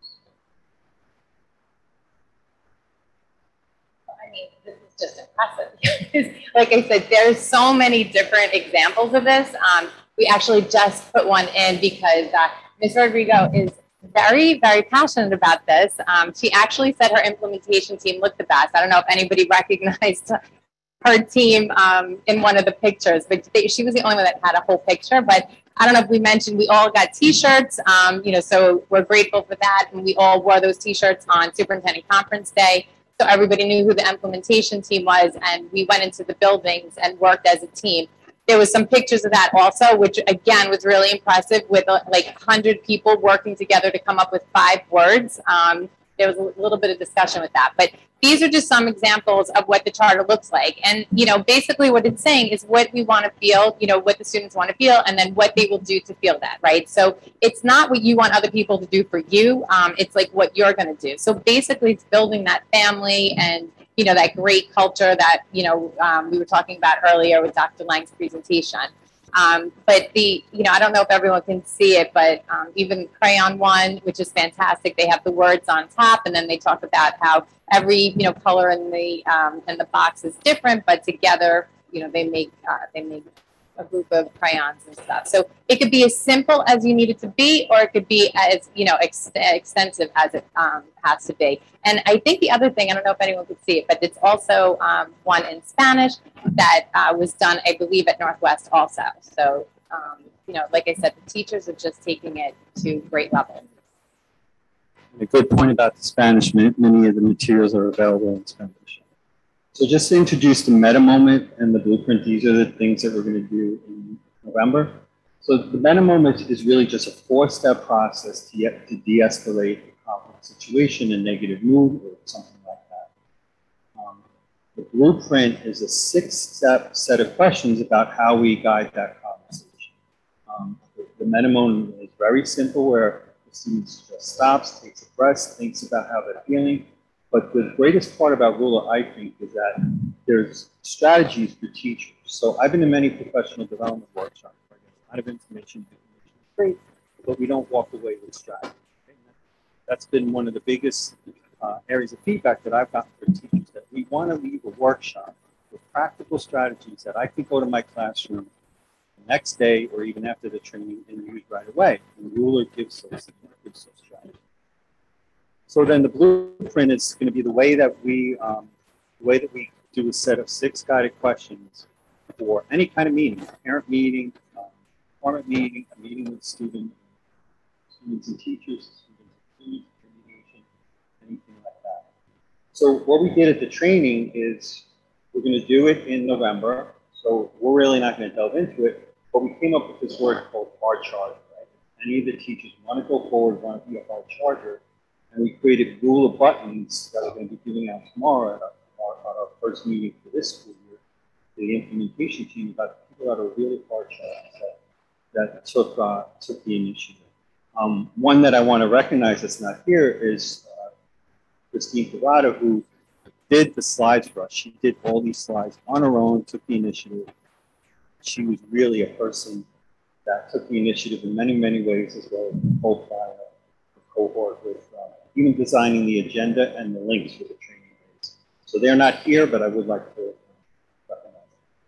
year. I mean, this is just impressive. Like I said, there's so many different examples of this. Um, we actually just put one in because uh, Miz Rodrigo is very, very passionate about this. Um, she actually said her implementation team looked the best. I don't know if anybody recognized her team um, in one of the pictures, but they, she was the only one that had a whole picture. But I don't know if we mentioned, we all got T-shirts, um, you know, so we're grateful for that. And we all wore those T-shirts on Superintendent Conference Day. So everybody knew who the implementation team was, and we went into the buildings and worked as a team. There was some pictures of that also, which again was really impressive, with uh, like one hundred people working together to come up with five words. Um, there was a little bit of discussion with that, but these are just some examples of what the charter looks like. And, you know, basically what it's saying is what we want to feel, you know, what the students want to feel, and then what they will do to feel that, right? So it's not what you want other people to do for you. Um, it's like what you're going to do. So basically it's building that family and, you know, that great culture that, you know, um, we were talking about earlier with Doctor Lang's presentation. Um, but the, you know, I don't know if everyone can see it, but um, even Crayon One, which is fantastic, they have the words on top, and then they talk about how every, you know, color in the um, in the box is different, but together, you know, they make uh, they make a group of crayons and stuff. So it could be as simple as you need it to be, or it could be as, you know, ex extensive as it um, has to be. And I think the other thing, I don't know if anyone could see it, but it's also um, one in Spanish that uh, was done, I believe, at Northwest also. So, um, you know, like I said, the teachers are just taking it to great levels. A good point about the Spanish, many of the materials are available in Spanish. So just to introduce the meta moment and the blueprint, these are the things that we're going to do in November. So the meta moment is really just a four-step process to, to de-escalate a complex situation, a negative mood, or something like that. Um, the blueprint is a six-step set of questions about how we guide that conversation. Um, the, the meta moment is very simple, where the student just stops, takes a breath, thinks about how they're feeling. But the greatest part about Ruler, I think, is that there's strategies for teachers. So I've been in many professional development workshops where there's a lot of information, information but we don't walk away with strategy. That's been one of the biggest uh, areas of feedback that I've gotten from teachers, that we want to leave a workshop with practical strategies that I can go to my classroom the next day or even after the training and use right away. And Ruler gives those, gives those strategies. So then the blueprint is going to be the way that we, um, the way that we do a set of six guided questions for any kind of meeting, a parent meeting, um, department meeting, a meeting with student, students and teachers, students and students, mediation, anything like that. So what we did at the training is we're going to do it in November. So we're really not going to delve into it, but we came up with this word called hard charger. Right? Any of the teachers want to go forward, want to be a hard charger. And we created rule of buttons that we're going to be giving out tomorrow at our, at our first meeting for this school year, the implementation team, about people that are really hard chargers that, that took, uh, took the initiative. Um, one that I want to recognize that's not here is uh, Christine Parada, who did the slides for us. She did all these slides on her own, took the initiative. She was really a person that took the initiative in many, many ways, as well as the whole file. Cohort with uh, even designing the agenda and the links for the training days. So they're not here, but I would like to recognize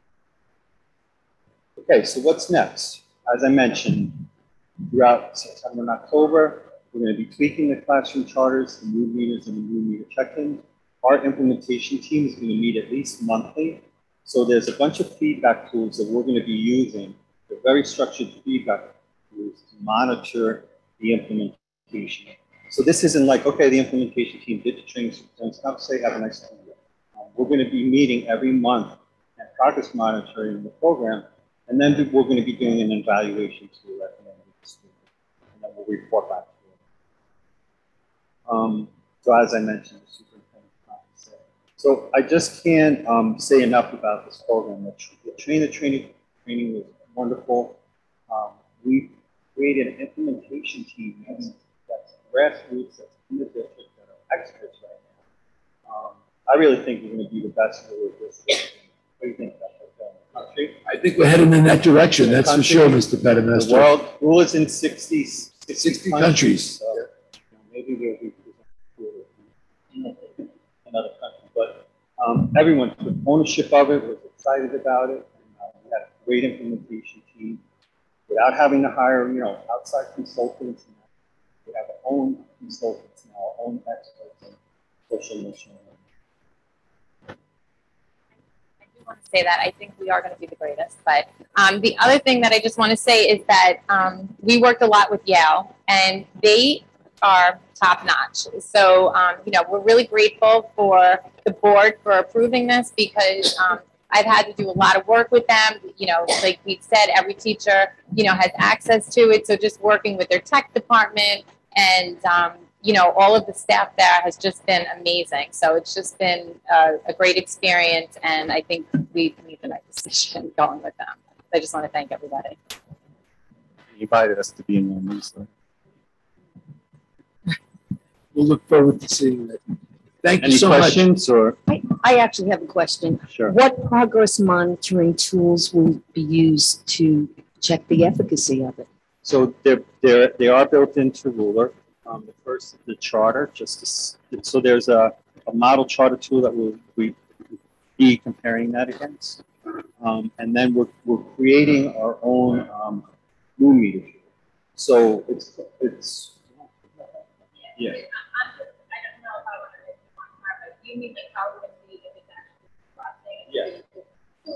them. Okay, so what's next? As I mentioned, throughout September and October, we're going to be tweaking the classroom charters, the mood meters, and the mood meter check-ins. our implementation team is going to meet at least monthly. So there's a bunch of feedback tools that we're going to be using. They're very structured feedback tools to monitor the implementation. So this isn't like, okay, the implementation team did the training, so it's not to say have a nice time. Um, we're going to be meeting every month and progress monitoring the program, and then we're going to be doing an evaluation tool at the end of the student, and then we'll report back to it. Um, so as I mentioned, the superintendent said. So I just can't um, say enough about this program. The, the train the training training was wonderful. Um, we created an implementation team that's, that's grassroots, that's in the district, that are experts right now. Um, I really think we're going to be the best in the district. What do you think about that? Country? I think we're heading in that direction, that's for sure, Mister Pettimester. The world, rule is in sixty, sixty, sixty countries. countries. So, you know, maybe we'll be in another country, but um, everyone took ownership of it, was excited about it, and uh, we had a great implementation team without having to hire, you know, outside consultants. We have our own consultants now, our own experts in social mission. I do want to say that I think we are going to be the greatest. But um, the other thing that I just want to say is that um, we worked a lot with Yale, and they are top notch. So, um, you know, we're really grateful for the board for approving this, because um, I've had to do a lot of work with them. You know, like we said, every teacher, you know, has access to it. So just working with their tech department and, um, you know, all of the staff there has just been amazing. So it's just been a, a great experience. And I think we made the right decision going with them. I just want to thank everybody. You invited us to be in your newsletter. We'll look forward to seeing that. Thank Any you so much. questions or? I, I actually have a question. Sure. What progress monitoring tools will be used to check the efficacy of it? So they're, they're, they are built into Ruler. Um, the first, the charter, just to, so there's a, a model charter tool that we'll we be comparing that against. Um, and then we're, we're creating our own um, moon meter. So it's, it's, yeah. You mean like how we're going to be if it's actually processing? Yeah.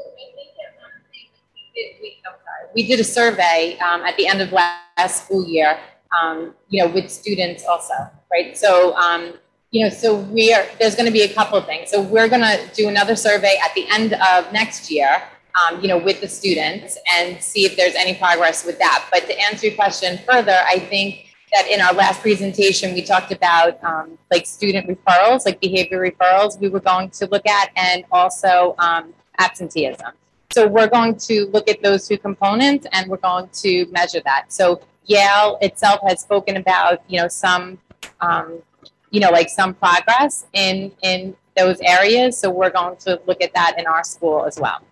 We, I'm sorry. We did a survey um, at the end of last school year, um, you know, with students also, right? So, um, you know, so we are, there's going to be a couple of things. So we're going to do another survey at the end of next year, um, you know, with the students and see if there's any progress with that. But to answer your question further, I think that in our last presentation, we talked about um, like student referrals, like behavior referrals we were going to look at, and also um, absenteeism. So we're going to look at those two components and we're going to measure that. So Yale itself has spoken about, you know, some, um, you know, like some progress in, in those areas. So we're going to look at that in our school as well.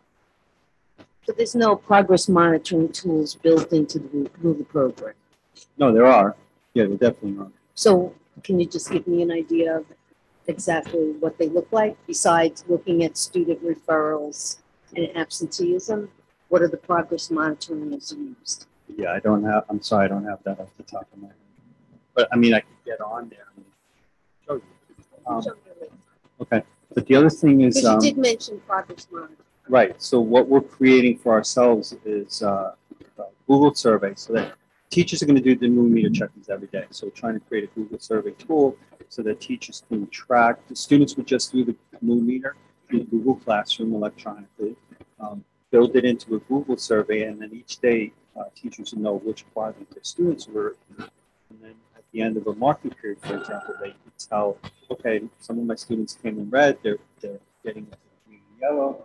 So there's no progress monitoring tools built into the Ruler program? No, there are. Yeah, there definitely are. So can you just give me an idea of exactly what they look like besides looking at student referrals and absenteeism? What are the progress monitoring is used? Yeah, I don't have, I'm sorry, I don't have that off the top of my head. But I mean, I could get on there and show you. Um, okay, but the other thing is. Because you um, did mention progress monitoring. Right, so what we're creating for ourselves is uh, a Google survey so that teachers are going to do the moon meter check-ins every day. So we're trying to create a Google survey tool so that teachers can track. The students would just do the moon meter through Google Classroom electronically, um, build it into a Google survey, and then each day uh, teachers will know which quadrant their students were in. And then at the end of a marking period, for example, they can tell, okay, some of my students came in red, they're, they're getting green and yellow.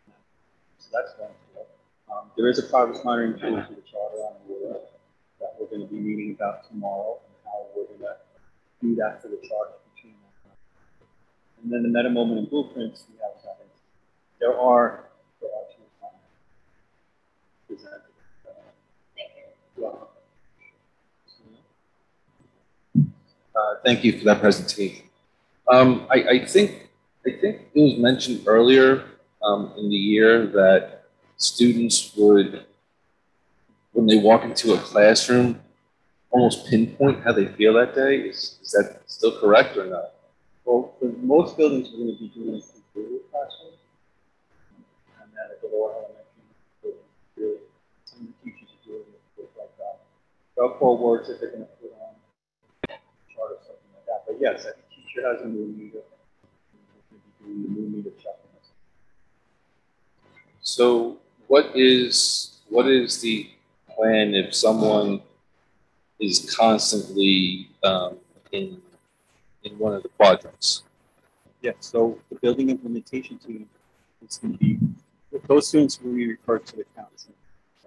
So that's one tool. Um, there is a progress monitoring tool for the charter on the Ruler that we're going to be meeting about tomorrow, and how we're going to do that for the charter between them. And then the meta moment and blueprints, we have that. There are, there are two presented. Thank you. Uh, thank you for that presentation. Um, I, I think I think it was mentioned earlier um, in the year that students would, when they walk into a classroom, almost pinpoint how they feel that day. Is, is that still correct or not? Well, for most buildings, we're going to be doing it in Google Classroom. And then at the lower elementary buildings, really, some of the teachers are doing it with like that. There are four words that they're going to put on a chart or something like that. But yes, every teacher has a new meter. We're going to be doing the new meter checking. So what is, what is the plan if someone is constantly um, in, in one of the quadrants? Yeah, so the building implementation team is going to be, those students will be referred to the counselor.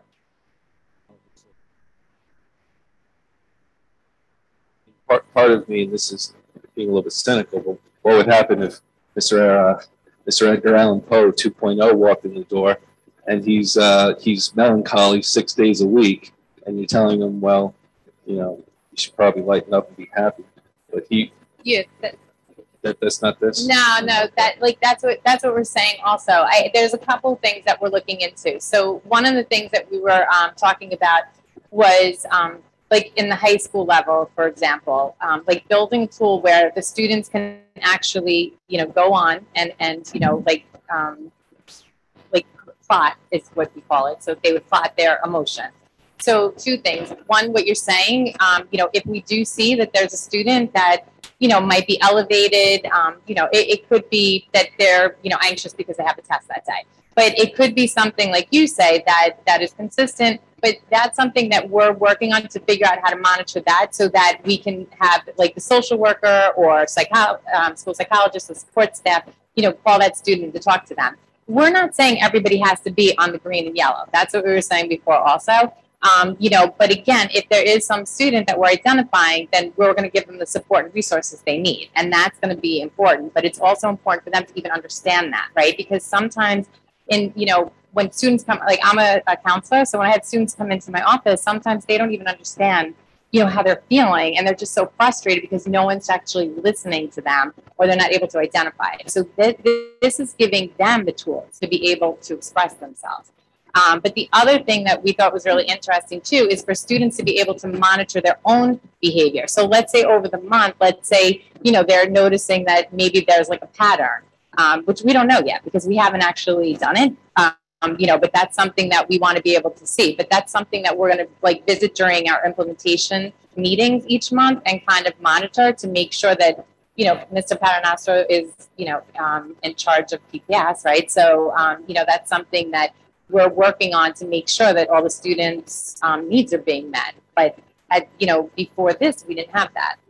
Part, part of me, and this is being a little bit cynical, but what would happen if Mister Uh, Mister Edgar Allan Poe two point oh walked in the door and he's uh, he's melancholy six days a week, and you're telling him, well, you know, you should probably lighten up and be happy. But he, Yeah, that, that that's not this. no, no, that like that's what that's what we're saying. Also, I, there's a couple of things that we're looking into. So one of the things that we were um, talking about was um, like in the high school level, for example, um, like building a tool where the students can actually, you know, go on and and you know like um, like plot is what we call it. So they would plot their emotion. So two things. One, what you're saying, um, you know, if we do see that there's a student that, you know, might be elevated, um, you know, it, it could be that they're, you know, anxious because they have a test that day. But it could be something like you say that that is consistent, but that's something that we're working on to figure out how to monitor that so that we can have like the social worker or psycho um, school psychologist or support staff, you know, call that student to talk to them. We're not saying everybody has to be on the green and yellow. That's what we were saying before also. Um, you know, but again, if there is some student that we're identifying, then we're going to give them the support and resources they need. And that's going to be important. But it's also important for them to even understand that, right? Because sometimes in, you know, when students come, like I'm a, a counselor, so when I have students come into my office, sometimes they don't even understand, you know, how they're feeling. And they're just so frustrated because no one's actually listening to them or they're not able to identify it. So th- this is giving them the tools to be able to express themselves. Um, but the other thing that we thought was really interesting too is for students to be able to monitor their own behavior. So let's say over the month, let's say, you know, they're noticing that maybe there's like a pattern, um, which we don't know yet because we haven't actually done it. Um, you know, but that's something that we want to be able to see. But that's something that we're going to like visit during our implementation meetings each month and kind of monitor to make sure that, you know, Mister Paternostro is, you know, um, in charge of P P S, right? So, um, you know, that's something that we're working on to make sure that all the students' um, needs are being met. But, at, you know, before this, we didn't have that.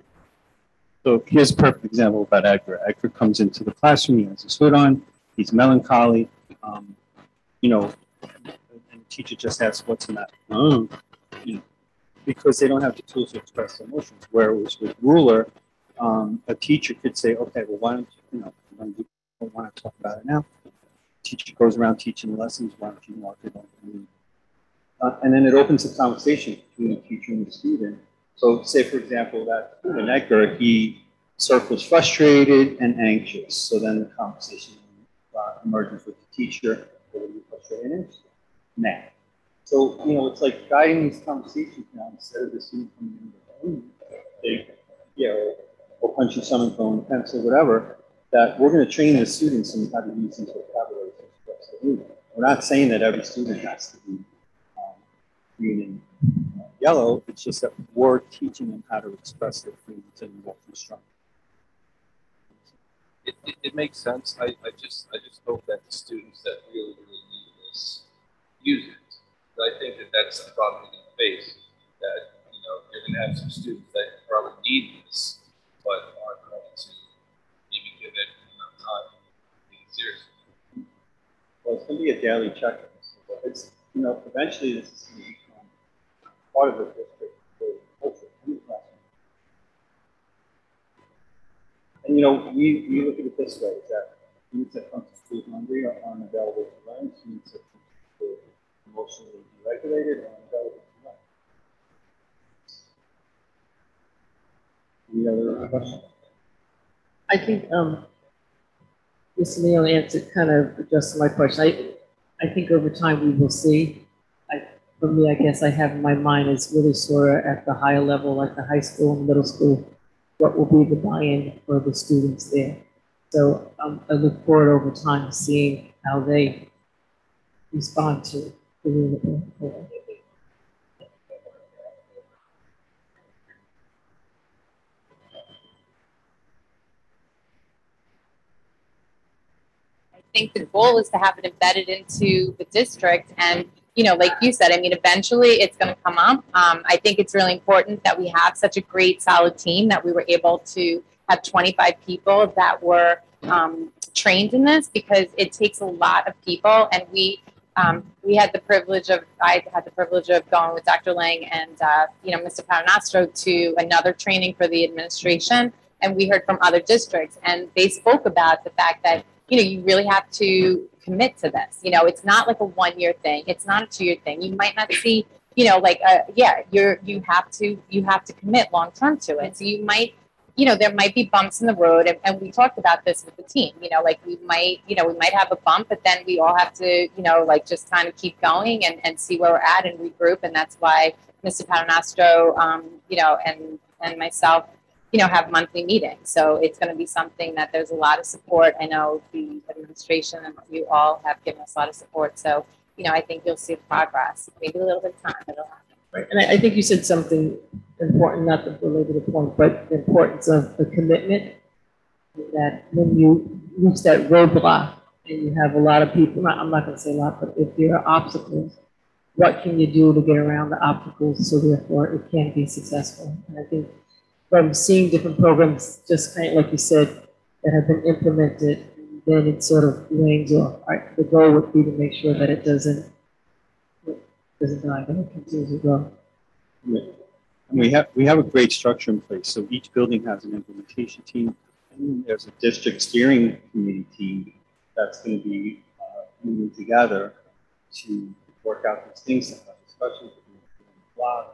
So here's a perfect example about Edgar. Edgar comes into the classroom, he has his hood on, he's melancholy, um, you know, and the teacher just asks, what's the matter? Oh, you know, because they don't have the tools to express their emotions. Whereas with Ruler, um, a teacher could say, okay, well, why don't you, you know, we don't want to talk about it now. Teacher goes around teaching lessons, why don't you mark it on? Uh, and then it opens a conversation between the teacher and the student. So say, for example, that student Edgar, he circles frustrated and anxious. So then the conversation uh, emerges with the teacher, what are you frustrated and anxious now? So, you know, it's like guiding these conversations now instead of the student coming in with, oh, they, yeah, or, or punching someone, throwing a pencil, whatever, that we're going to train the students in how to use these vocabulary to express their movement. We're not saying that every student has to be um, green and uh, yellow. It's just that we're teaching them how to express their feelings and what construct. It, it, it makes sense. I, I just I just hope that the students that really really need this use it. But I think that that's a problem we're going to face. That you know you're going to have some students that probably need this, but aren't going to maybe give it enough time to take it seriously. Well, it's going to be a daily check-in. It's you know eventually this is going to become part of the district culture in the classroom. And you know, we, we look at it this way, is that students that come to school hungry are unavailable to learn, students that come to school emotionally deregulated are unavailable to learn. Any other questions? I think um, Mister Leon answered kind of addressed my question. I, I think over time we will see. I, for me, I guess I have in my mind is really sort of at the higher level, like the high school and middle school, what will be the buy-in for the students there. So um, I look forward over time to seeing how they respond to the new program. I think the goal is to have it embedded into the district. And, you know, like you said, I mean, eventually it's going to come up. Um, I think it's really important that we have such a great, solid team that we were able to have twenty-five people that were um, trained in this, because it takes a lot of people. And we um, we had the privilege of, I had the privilege of going with Doctor Lang and, uh, you know, Mister Paternostro to another training for the administration. And we heard from other districts, and they spoke about the fact that, you know, you really have to commit to this. You know, it's not like a one-year thing. It's not a two-year thing. You might not see, you know, like, uh, yeah, you're, you have to, you have to commit long-term to it. So you might, you know, there might be bumps in the road. And, and we talked about this with the team, you know, like we might, you know, we might have a bump, but then we all have to, you know, like just kind of keep going and, and see where we're at and regroup. And that's why Mister Paternostro, um, you know, and, and myself, you know, have monthly meetings. So it's going to be something that there's a lot of support. I know the administration and you all have given us a lot of support. So, you know, I think you'll see the progress. Maybe a little bit of time, but it'll happen. Right. And I, I think you said something important, not to belabor the point, but the importance of the commitment, that when you reach that roadblock and you have a lot of people, not, I'm not going to say a lot, but if there are obstacles, what can you do to get around the obstacles so therefore it can be successful? And I think from seeing different programs, just kind of like you said, that have been implemented, then it sort of wanes off. Right? The goal would be to make sure that it doesn't doesn't die, but it continues to grow. Yeah. And we have we have a great structure in place. So each building has an implementation team, and there's a district steering committee team that's going to be uh, moving together to work out these things and have discussions with the block.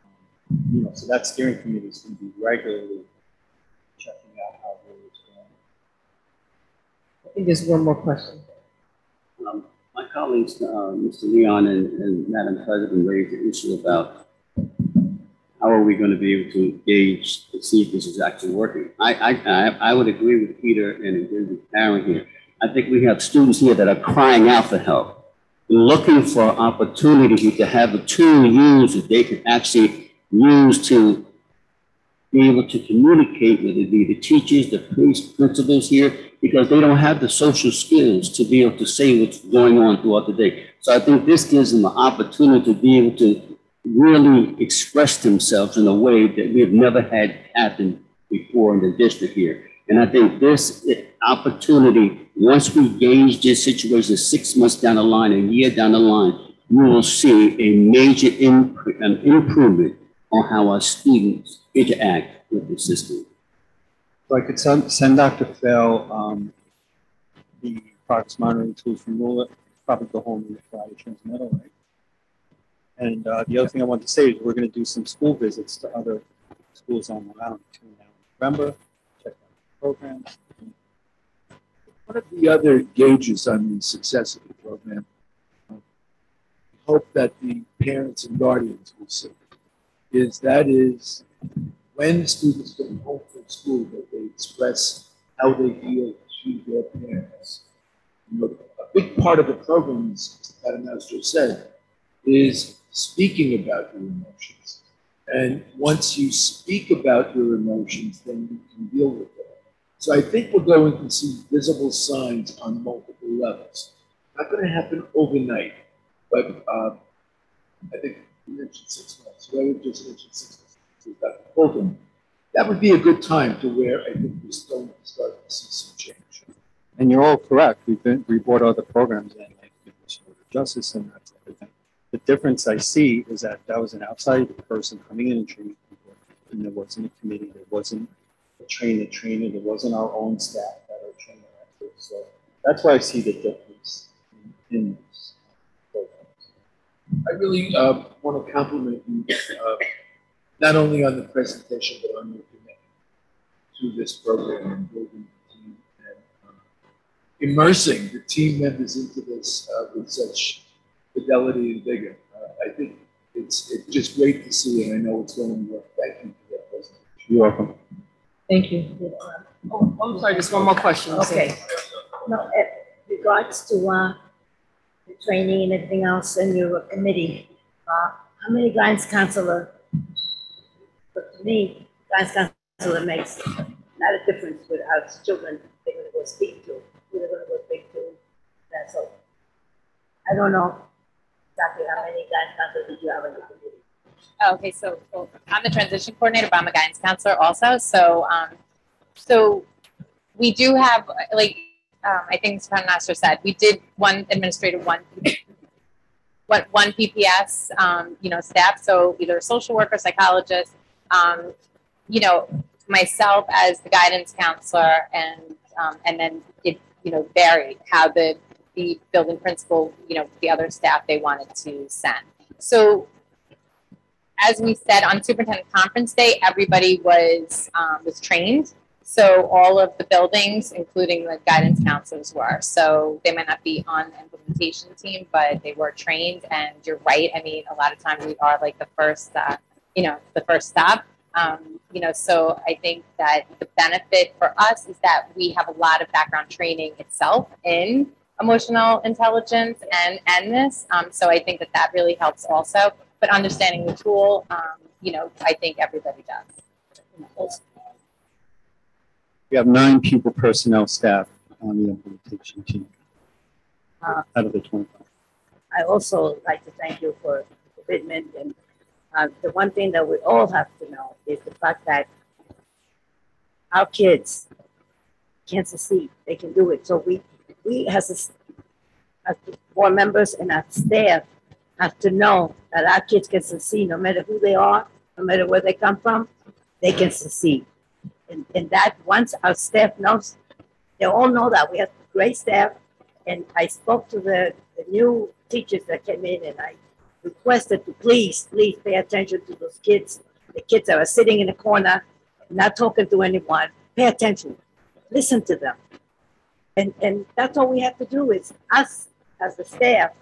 You know, so that steering committee is going to be regularly checking out how it's going. I think there's one more question. Um, my colleagues, uh, Mister Leon and, and Madam President, raised the issue about how are we going to be able to gauge to see if this is actually working. I, I, I, I would agree with Peter and agree with Aaron here. I think we have students here that are crying out for help, looking for opportunity to have a tool used that they can actually use to be able to communicate with the, the teachers, the principals here, because they don't have the social skills to be able to say what's going on throughout the day. So I think this gives them an opportunity to be able to really express themselves in a way that we've never had happen before in the district here. And I think this opportunity, once we gauge this situation six months down the line, a year down the line, you will see a major imp an improvement on how our students interact with the system. So I could send, send Doctor Fell um, the progress monitoring tools from Ruler, probably go home and Friday transmittal, right? And uh, the other thing I want to say is we're going to do some school visits to other schools on Long Island between now and November, check out the programs. One of the other gauges on the success of the program, I hope that the parents and guardians will see, is that is when students come home from school that they express how they feel to their parents. You know, a big part of the program, as Mister Paternostro said, is speaking about your emotions. And once you speak about your emotions, then you can deal with them. So I think we're going to see visible signs on multiple levels. Not going to happen overnight, but uh, I think you mentioned six months. So I would just mention six months. So Doctor Fulton, that would be a good time to where I think we're starting to start to see some change. And you're all correct. We've been we brought other programs in, like justice and that's everything. The difference I see is that that was an outside person coming in and training people, and there wasn't a committee, there wasn't a trainer trainer, there wasn't our own staff that are trainer experts. So that's why I see the difference in, in this program. I really uh, want to compliment you, uh, not only on the presentation, but on your commitment to this program and building the team and uh, immersing the team members into this uh, with such fidelity and vigor. Uh, I think it's it's just great to see, and I know it's going to work. Thank you for that presentation. You're welcome. Thank you. Oh, I'm sorry, just one more question. Okay. No, uh, regards to uh, the training and everything else in your committee, uh, how many guidance counselor? But to me, guidance counselor makes not a difference with our children they're going to go speak to, who they're going to go speak to. That's all. I don't know exactly how many guidance counselors you have in the committee. Okay, so well, I'm the transition coordinator, but I'm a guidance counselor also. So, um, so we do have, like, um, I think Mister Master said, we did one administrative, one, what one P P S, um, you know, staff. So either a social worker, psychologist, um, you know, myself as the guidance counselor, and um, and then it, you know, varied how the the building principal, you know, the other staff they wanted to send. So, as we said on Superintendent Conference Day, everybody was um, was trained. So all of the buildings, including the guidance counselors, were. So they might not be on the implementation team, but they were trained. And you're right. I mean, a lot of times we are like the first, uh, you know, the first stop. Um, you know, so I think that the benefit for us is that we have a lot of background training itself in emotional intelligence and and this. Um, so I think that that really helps also. But understanding the tool, um, you know, I think everybody does. We have nine pupil personnel staff on the implementation team Uh, out of the twenty-five. I also like to thank you for the commitment, and uh, the one thing that we all have to know is the fact that our kids can succeed. They can do it. So we, we as, a, as board members and our staff have to know that our kids can succeed no matter who they are, no matter where they come from, they can succeed. And, and that once our staff knows, they all know that we have great staff. And I spoke to the, the new teachers that came in, and I requested to please, please pay attention to those kids, the kids that are sitting in the corner, not talking to anyone. Pay attention, listen to them. And, and that's all we have to do is us as the staff,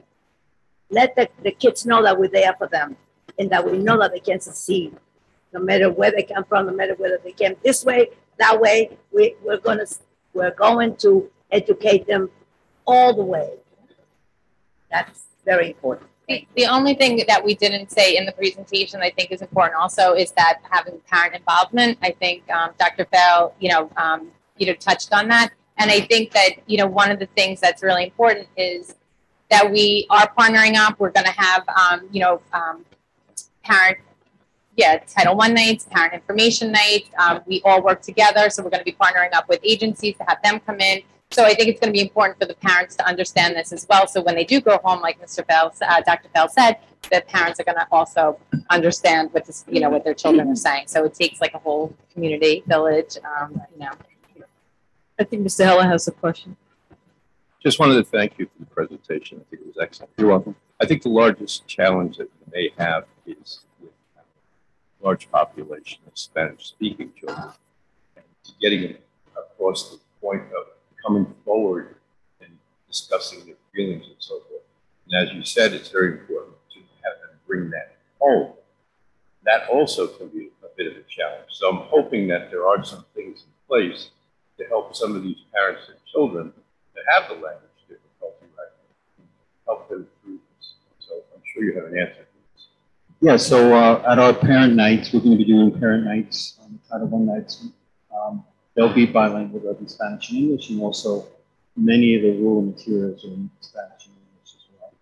let the, the kids know that we're there for them and that we know that they can succeed no matter where they come from, no matter whether they came this way, that way. We, we're gonna we're going to educate them all the way. That's very important. The, the only thing that we didn't say in the presentation I think is important also is that having parent involvement. I think um, Doctor Farrell, you know, um, you know, touched on that. And I think that, you know, one of the things that's really important is that we are partnering up. We're going to have, um, you know, um, parent, yeah, Title One nights, parent information nights. Um, we all work together. So we're going to be partnering up with agencies to have them come in. So I think it's going to be important for the parents to understand this as well. So when they do go home, like Mister Bell, uh, Doctor Bell said, the parents are going to also understand what this, you know, what their children are saying. So it takes like a whole community, village, um, you know. I think Mister Heller has a question. Just wanted to thank you for the presentation. I think it was excellent. You're welcome. I think the largest challenge that you may have is with a large population of Spanish-speaking children, and getting them across the point of coming forward and discussing their feelings and so forth. And as you said, it's very important to have them bring that home. That also can be a bit of a challenge. So I'm hoping that there are some things in place to help some of these parents and children that have the language difficulty, right, help them through this. So I'm sure you have an answer to this. Yeah, so uh, at our parent nights, we're going to be doing parent nights, um, Title One nights. Um, they'll be bilingual, they'll be Spanish and English, and also many of the rural materials are in Spanish and English as well.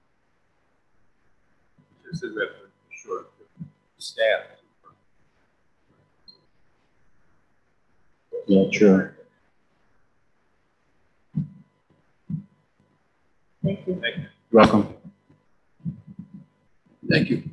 This is that for sure staff. Yeah, true. Thank you. Thank you. You're welcome. Thank you.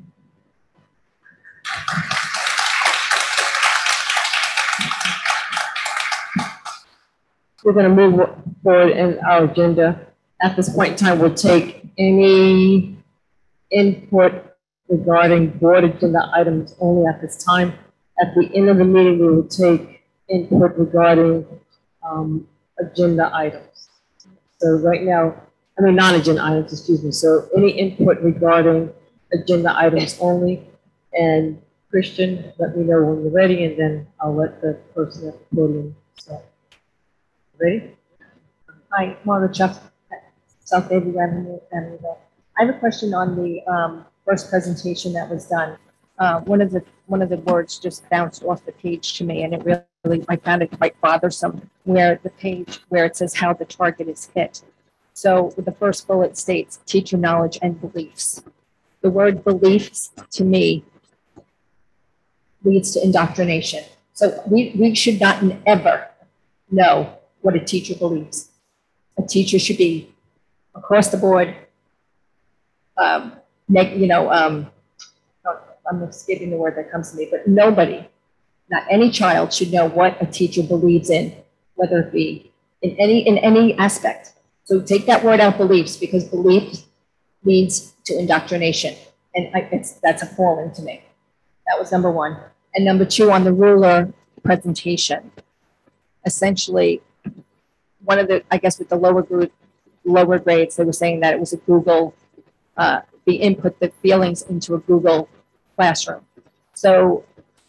We're going to move forward in our agenda. At this point in time, we'll take any input regarding board agenda items only at this time. At the end of the meeting, we will take input regarding um, agenda items. So right now, I mean, non-agenda items, excuse me. So any input regarding agenda items only, and Christian, let me know when you're ready, and then I'll let the person at the podium start. Ready? Hi, Margaret Chuck, South Bay Avenue. And uh, I have a question on the um, first presentation that was done. Uh, one of the one of the words just bounced off the page to me, and it really I found it quite bothersome. Where the page where it says how the target is hit. So the first bullet states teacher knowledge and beliefs. The word beliefs to me leads to indoctrination. So we, we should not ever know what a teacher believes. A teacher should be across the board, um, make, you know, um, I'm escaping the word that comes to me, but nobody, not any child should know what a teacher believes in, whether it be in any, in any aspect. So take that word out, beliefs, because belief leads to indoctrination. And I, it's, that's appalling to me. That was number one. And number two, on the ruler presentation, essentially, one of the, I guess with the lower group, lower grades, they were saying that it was a Google, uh, the input, the feelings into a Google classroom. So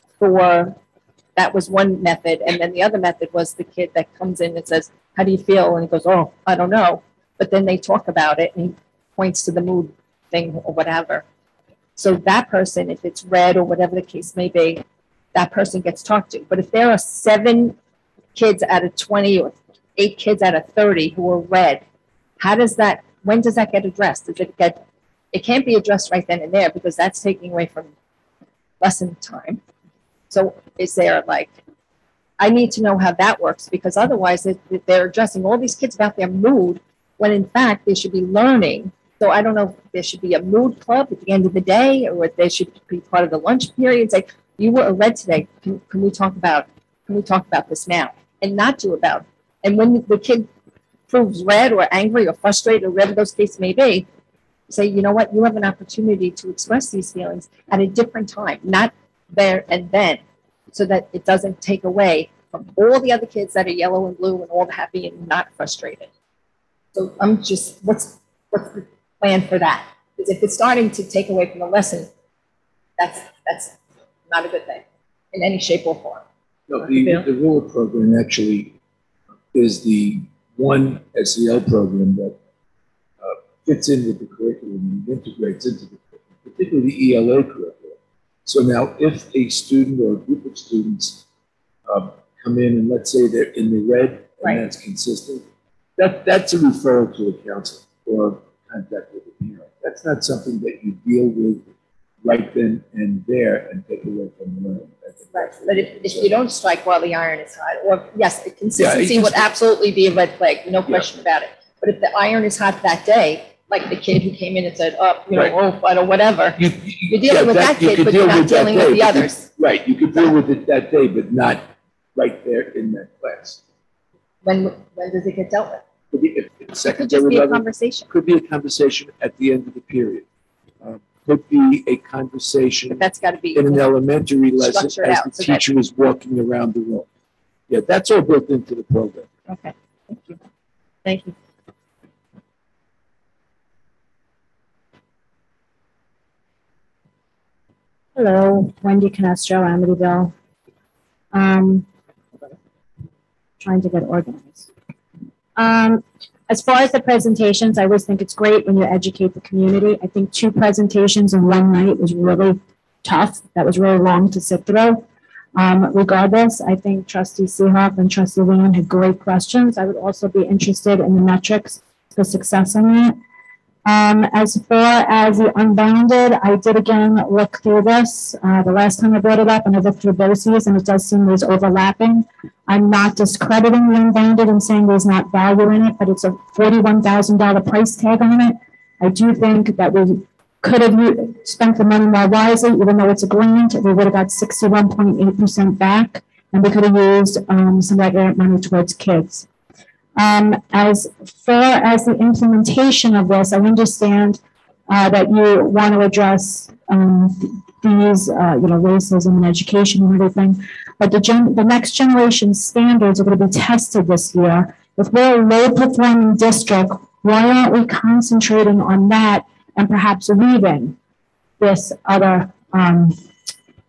for, that was one method. And then the other method was the kid that comes in and says, how do you feel? And he goes, oh, I don't know. But then they talk about it and he points to the mood thing or whatever. So that person, if it's red or whatever the case may be, that person gets talked to. But if there are seven kids out of twenty or eight kids out of thirty who are red, how does that, when does that get addressed? Does it get, it can't be addressed right then and there because that's taking away from lesson time. So is there like, I need to know how that works because otherwise it, they're addressing all these kids about their mood when in fact they should be learning. So I don't know if there should be a mood club at the end of the day or if they should be part of the lunch period. Say, you were red today. Can, can we talk about, can we talk about this now? And not do about, and when the kid proves red or angry or frustrated or whatever those cases may be, say, you know what, you have an opportunity to express these feelings at a different time, not there and then, so that it doesn't take away from all the other kids that are yellow and blue and all the happy and not frustrated. So I'm just, what's, what's the plan for that? Because if it's starting to take away from the lesson, that's, that's not a good thing in any shape or form. No, the, the ruler program actually is the one S E L program that uh, fits in with the curriculum and integrates into the curriculum, particularly the E L A curriculum. So now if a student or a group of students uh, come in and let's say they're in the red and right. that's consistent, that, that's a referral to a counselor or contact with a parent. That's not something that you deal with right then and there and take away from the learning. Right. But if, if you don't strike while the iron is hot, or yes, the consistency yeah, would absolutely be a red flag, no question yeah. about it. But if the iron is hot that day, like the kid who came in and said, oh, you know, right. oh, or whatever, you, you, you're dealing yeah, with that, that kid, but you're not dealing day, with the others. You, right, you could deal with it that day, but not right there in that class. When when does it get dealt with? Could be, if it's it could just be level, a conversation. Could be a conversation at the end of the period. Um, could be a conversation but that's got to be in an elementary lesson as out, the so teacher that, is walking around the room. Yeah, that's all built into the program. Okay, thank you. Thank you. Hello, Wendy Canestro, Amityville. Um, trying to get organized. Um, As far as the presentations, I always think it's great when you educate the community. I think two presentations in one night was really tough. That was really long to sit through. Um, regardless, I think Trustee Seehoff and Trustee Leon had great questions. I would also be interested in the metrics for success on that. Um, as far as the unbounded, I did again look through this. Uh, the last time I brought it up, and I looked through B O C Es, and it does seem there's overlapping. I'm not discrediting the unbounded and saying there's not value in it, but it's a forty-one thousand dollar price tag on it. I do think that we could have spent the money more wisely, even though it's a grant. We would have got sixty-one point eight percent back, and we could have used um, some of that grant money towards kids. Um, as far as the implementation of this, I understand uh, that you want to address um, these, uh, you know, racism in education and everything, but the, gen the next generation standards are going to be tested this year. If we're a low-performing district, why aren't we concentrating on that and perhaps leaving this other um,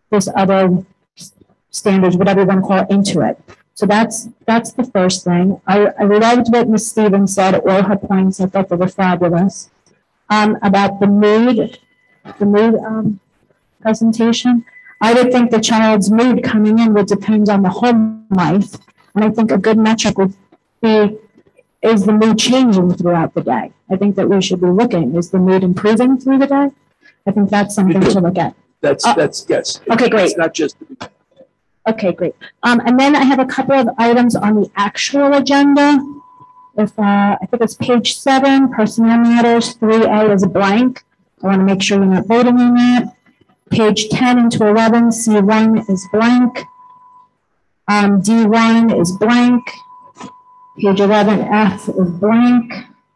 this other standards, whatever you want to call it, into it. So that's, that's the first thing. I, I loved what Miz Stevens said, all her points, I thought they were fabulous. Um, about the mood, the mood, um, presentation. I would think the child's mood coming in would depend on the home life. And I think a good metric would be, is the mood changing throughout the day? I think that we should be looking, is the mood improving through the day? I think that's something to look at. That's, Uh, that's, yes. Okay, great. It's not just, Okay, great. Um, and then I have a couple of items on the actual agenda. If, uh, I think it's page seven, personnel matters, three A is blank. I want to make sure we're not voting on that. Page ten into eleven, C one is blank. Um, D one is blank. Page eleven F is blank.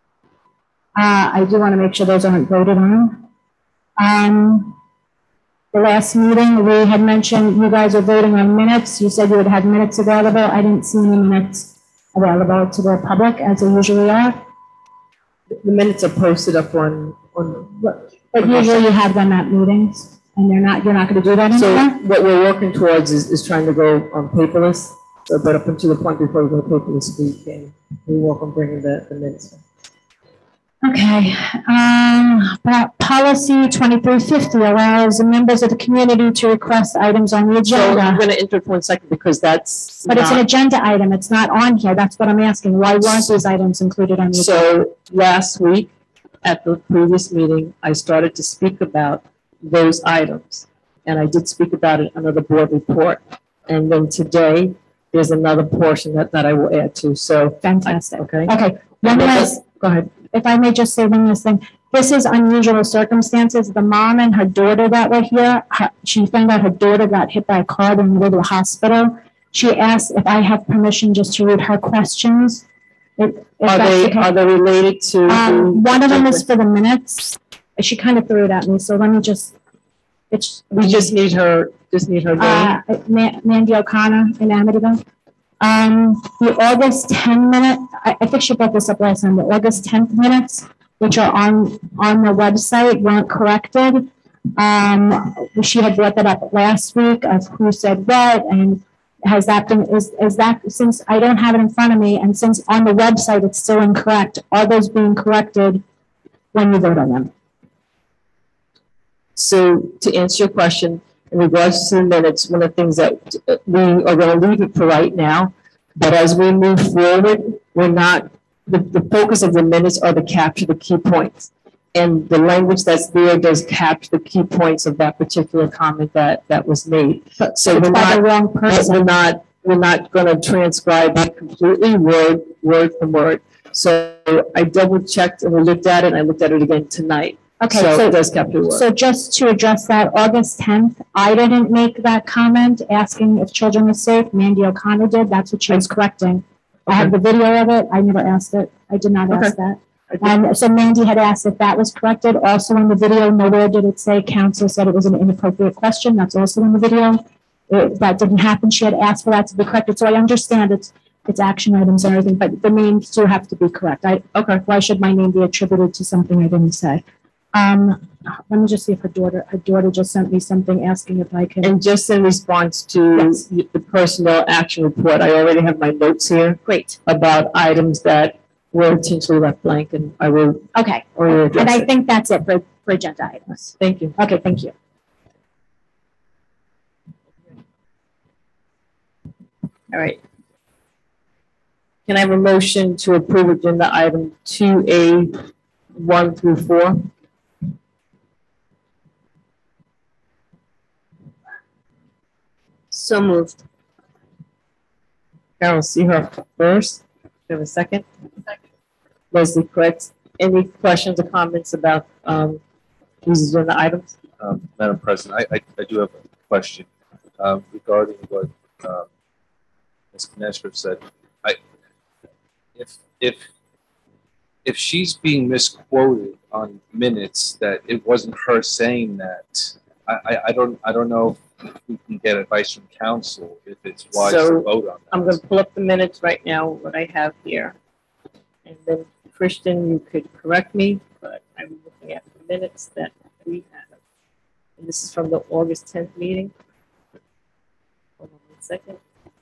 Uh, I do want to make sure those aren't voted on. Um, the last meeting, we had mentioned you guys are voting on minutes. You said you would have minutes available. I didn't see any minutes available to the public as they usually are. The minutes are posted up on, on. But usually you have them at meetings and they're not, you're not going to do that So anymore? what we're working towards is, is trying to go on paperless. So, but up until the point before we go paperless, we can, we work on bringing the, the minutes. Okay, um, but policy twenty-three fifty allows the members of the community to request items on the So I'm agenda. going to interrupt one second because that's. But it's an not- agenda item, it's not on here, that's what I'm asking, why weren't these items included on the agenda? So last week, at the previous meeting, I started to speak about those items. And I did speak about it under the board report. And then today, there's another portion that, that I will add to, so. Fantastic. Okay. Okay, one last, Go ahead. if I may just say one last thing, this is unusual circumstances, the mom and her daughter that were here, her- she found out her daughter got hit by a car in the middle of the hospital. She asked if I have permission just to read her questions. If- if Are that's they, okay. are they related to? Um, one of them is for the minutes. She kind of threw it at me, so let me just, it's. We just need her, just need her name. Uh, Ma- Mandy O'Connor in Amityville. Um, the August ten minute, I, I think she brought this up last time, the August tenth minutes, which are on, on the website, weren't corrected. Um, she had brought that up last week of who said what, and has that been, is, is that, since I don't have it in front of me, and since on the website it's still incorrect, are those being corrected when you vote on them? So to answer your question, in regards to the minutes, one of the things that uh, we are going to leave it for right now, but as we move forward, we're not, the, the focus of the minutes are to capture the key points. And the language that's there does capture the key points of that particular comment that, that was made. So we're By the not, wrong person. we're not, we're not going to transcribe it completely word, word for word. So I double checked and we looked at it and I looked at it again tonight. Okay, So so, it does capture the word. so just to address that, August tenth, I didn't make that comment asking if children were safe. Mandy O'Connor did. That's what she was correcting. I have the video of it. I never asked it. I did not ask that. And so Mandy had asked if that was corrected. Also in the video, nowhere did it say council said it was an inappropriate question. That's also in the video. It- that didn't happen. She had asked for that to be corrected. So I understand it's, it's action items and everything, but the names do have to be correct. I, okay, why should my name be attributed to something I didn't say? Um, let me just see if her daughter, her daughter just sent me something asking if I can. And just in response to Yes. the personnel action report, I already have my notes here Great. about items that were intentionally left blank, and I will Okay. already And address I it. think that's it for, for agenda items. Thank you. Okay, thank you. All right. Can I have a motion to approve agenda item two A, one through four? So moved. Carol, see her first. Do you have a second? Second. Leslie Kretz, any questions or comments about, um, these agenda items? Um, Madam President, I, I, I do have a question, um, regarding what, um, Miz Knesser said. I, if, if, if she's being misquoted on minutes that it wasn't her saying that, I, I, I don't, I don't know if we can get advice from council if it's wise to So, vote on that. I'm gonna pull up the minutes right now, what I have here. And then Christian, you could correct me, but I'm looking at the minutes that we have. And this is from the August tenth meeting. second.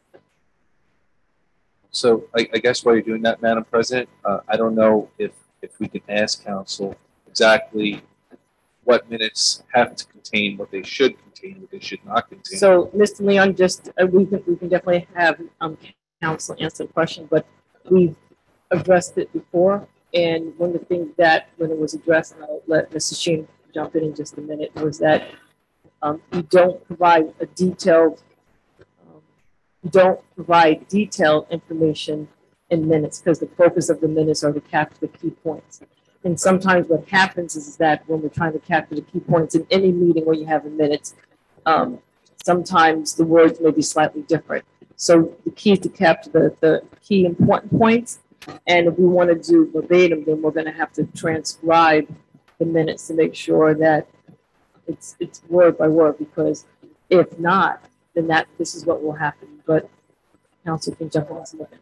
So I, I guess while you're doing that, Madam President, uh, I don't know if, if we can ask council exactly what minutes have to contain what they should contain, what they should not contain. So, Mister Leon, just, uh, we can, we can definitely have, um, council answer the question, but we've addressed it before. And one of the things that, when it was addressed, and I'll let Mister Sheen jump in in just a minute, was that, um, you don't provide a detailed, um, you don't provide detailed information in minutes, because the focus of the minutes are to capture the key points. And sometimes what happens is that when we're trying to capture the key points in any meeting where you have a minutes, um, sometimes the words may be slightly different. So the key is to capture the, the key important points. And if we want to do verbatim, then we're going to have to transcribe the minutes to make sure that it's it's word by word, because if not, then that this is what will happen. But council can jump on some of it.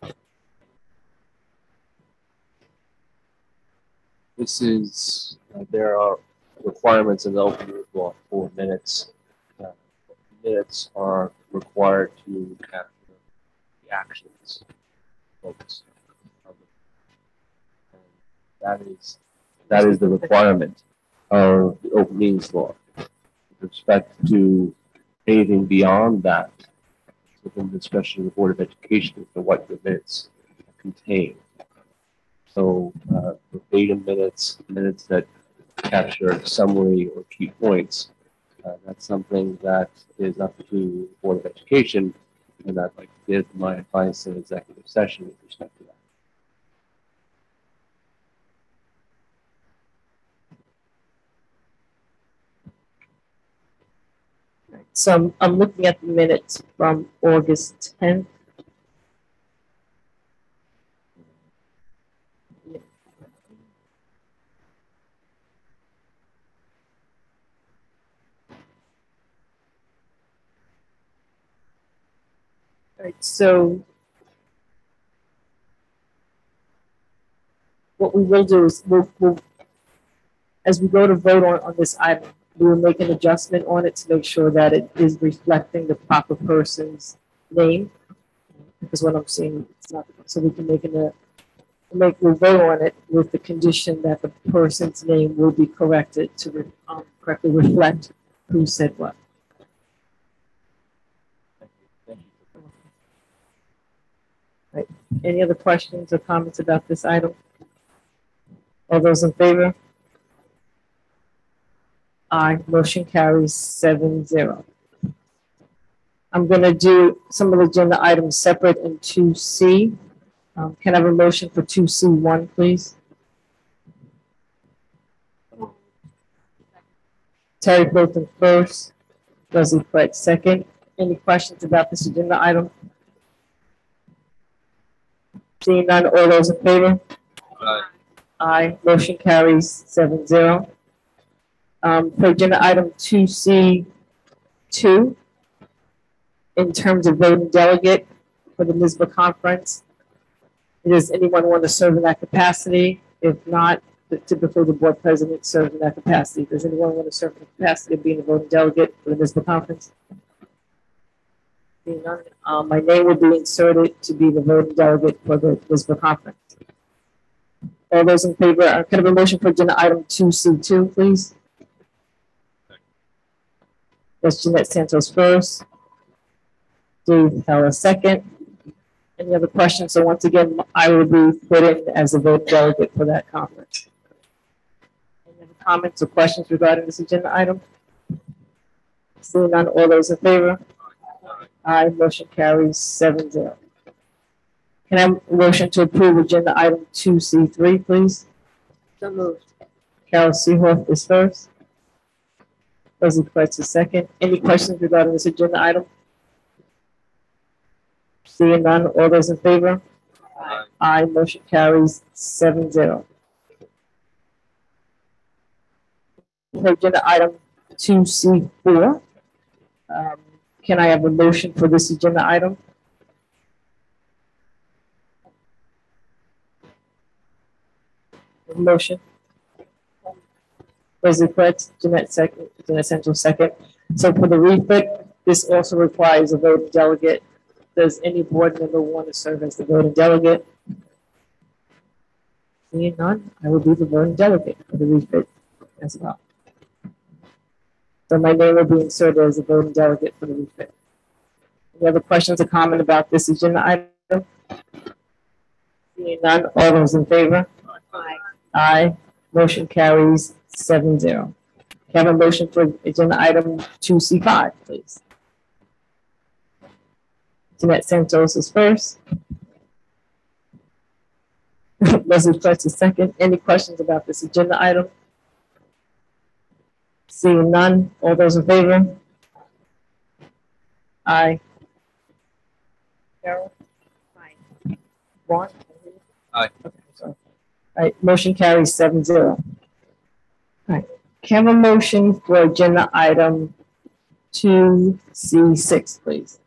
This is, uh, there are requirements in the open meeting law for minutes. Uh, minutes are required to capture the actions. Focus. And that is, that is the requirement of the open meetings law. With respect to anything beyond that, within the discretion of the Board of Education as to what the minutes contain. So uh, verbatim minutes, minutes that capture a summary or key points, uh, that's something that is up to the Board of Education, and I'd like to give my advice in executive session with respect to that. So I'm, I'm looking at the minutes from August tenth. All right, so what we will do is we'll, we'll as we go to vote on, on this item, we will make an adjustment on it to make sure that it is reflecting the proper person's name. Because what I'm seeing, it's not, so we can make an, uh, make, we'll vote on it with the condition that the person's name will be corrected to re, um, correctly reflect who said what. Right. Any other questions or comments about this item? All those in favor? Aye, motion carries seven zero. I'm going to do some of the agenda items separate in two C. Um, can I have a motion for two C one, please? Terry Bolton first, Leslie Fred second. Any questions about this agenda item? Seeing none, all those in favor? Aye. Aye, motion carries seven zero. Um, for agenda item two C two, in terms of voting delegate for the NISBA conference, does anyone want to serve in that capacity? If not, typically the board president serves in that capacity. Does anyone want to serve in the capacity of being a voting delegate for the NISBA conference? Seeing none, um, my name will be inserted to be the voting delegate for the NISBA conference. All those in favor, uh, can I have a motion for agenda item two C two, please? That's Jeanette Santos first. Dave Heller second. Any other questions? So once again, I will be put in as a vote delegate for that conference. Any other comments or questions regarding this agenda item? Seeing none, all those in favor? Aye, motion carries seven zero. Can I have a motion to approve agenda item two C three, please? So moved. Carol Seehoff is first. Leslie Kretz is second. Any questions regarding this agenda item? Seeing none, all those in favor? Aye. Aye, motion carries seven zero. For agenda item two C four, um, can I have a motion for this agenda item? Motion. Leslie Kretz, Jeanette second, Jeanette Central second. So for the refit, This also requires a voting delegate. Does any board member want to serve as the voting delegate? Seeing none, I will be the voting delegate for the refit as well. So my name will be inserted as a voting delegate for the refit. Any other questions or comment about this agenda item? Seeing none, all those in favor? Aye. Aye. Motion carries seven zero. Can I have a motion for agenda item two C five, please? Jeanette Santos is first. Leslie Fletcher is second. Any questions about this agenda item? Seeing none, all those in favor? Aye. Carol? Aye. Vaughn? Aye. Okay, sorry. All right, motion carries seven zero. All right, can I have a motion for agenda item two C six, please?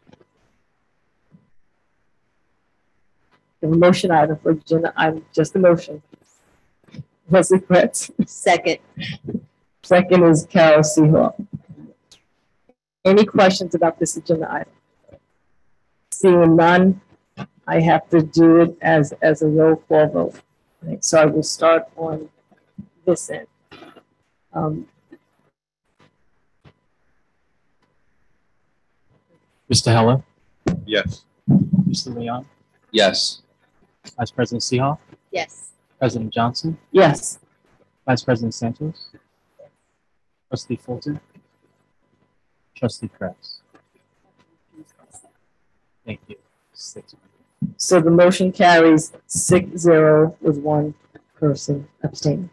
The motion item for agenda item, just a motion. Leslie Kretz. Second. Second is Carol Seahawk. Any questions about this agenda item? Seeing none, I have to do it as, as a roll call vote. Right, so I will start on this end. Um, Mister Heller, Yes. Mister Leon, Yes. Vice President Seahawk, Yes. President Johnson, yes, Vice President Santos, Trustee Fulton, Trustee Kretz. Thank you. Six. so the motion carries six zero with one person abstaining.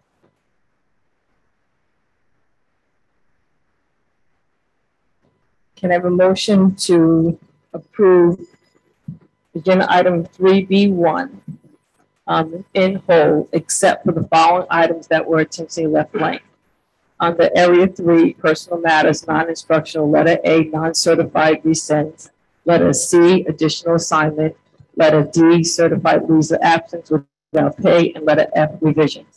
Can I have a motion to approve agenda item three B one um, in whole, except for the following items that were intentionally left blank? Under area three, personal matters, non-instructional, letter A, non-certified resent, letter C, additional assignment, letter D, certified leaves of absence without pay, and letter F, revisions.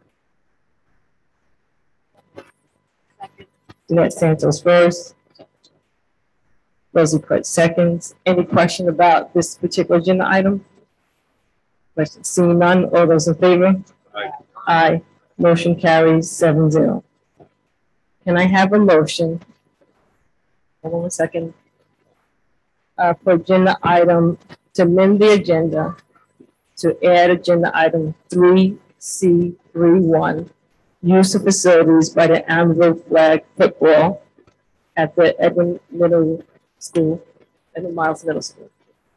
Jeanette Santos first. Leslie Kretz seconds. Any question about this particular agenda item? Question, seeing none, all those in favor? Aye. Aye. Motion carries seven zero. Can I have a motion? Hold on a second. Uh, for agenda item, to amend the agenda, to add agenda item three C three one, use of facilities by the Amberville Flag Football at the Edwin Middle School, Edwin Miles Middle School.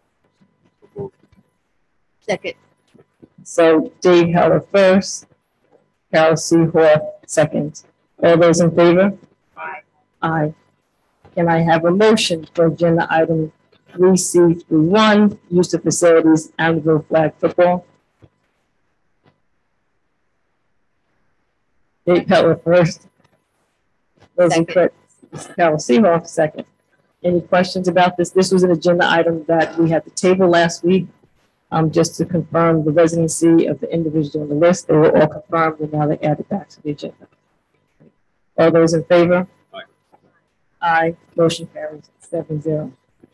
Second. So Dave Heller first, Carol Seahawk second. All those in favor? Aye. Aye. Can I have a motion for agenda item three C three one, use of facilities, Amberville Flag Football? Dave Heller first. Leslie Kretz, Carol Seahawk second. Any questions about this? This was an agenda item that we had to table last week, um, just to confirm the residency of the individuals on the list. They were all confirmed, and now they added back to the agenda. All those in favor? Aye. Aye. Motion carries seven zero.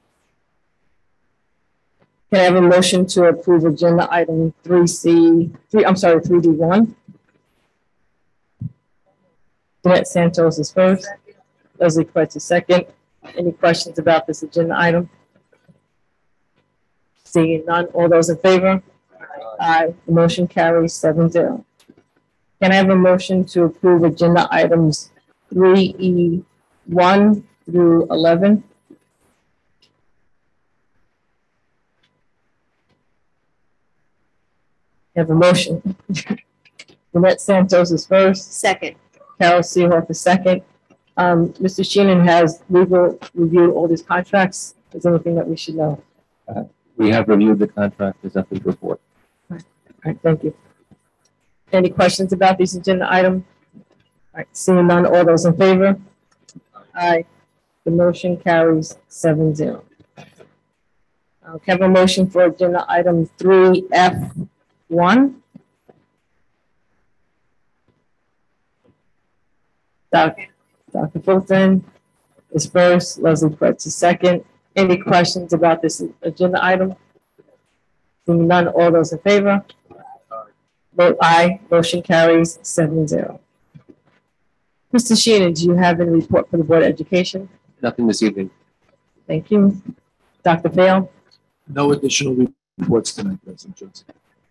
Can I have a motion to approve agenda item three C, three, I'm sorry, three D one? Jeanette Santos is first. Leslie Kretz is second. Any questions about this agenda item? Seeing none, all those in favor? Aye. The motion carries seven zero. Can I have a motion to approve agenda items three E one through eleven? Have a motion. Jeanette Santos is first. Second. Carol Seahawk is second. Um, Mister Sheenan has legal reviewed all these contracts. Is there anything that we should know? We have reviewed the contract, there's nothing to report. All right, thank you. Any questions about this agenda item? All right, seeing none, all those in favor? Aye. The motion carries seven zero. Uh, can I have a motion for agenda item three F one? Doctor Doctor Fulton, is first, Leslie Fritz is second. Any questions about this agenda item? Seeing none, all those in favor? Vote aye, motion carries seven zero. Mister Sheenan, do you have any report for the Board of Education? Nothing this evening. Thank you. Doctor Fail? No additional reports tonight, President Johnson.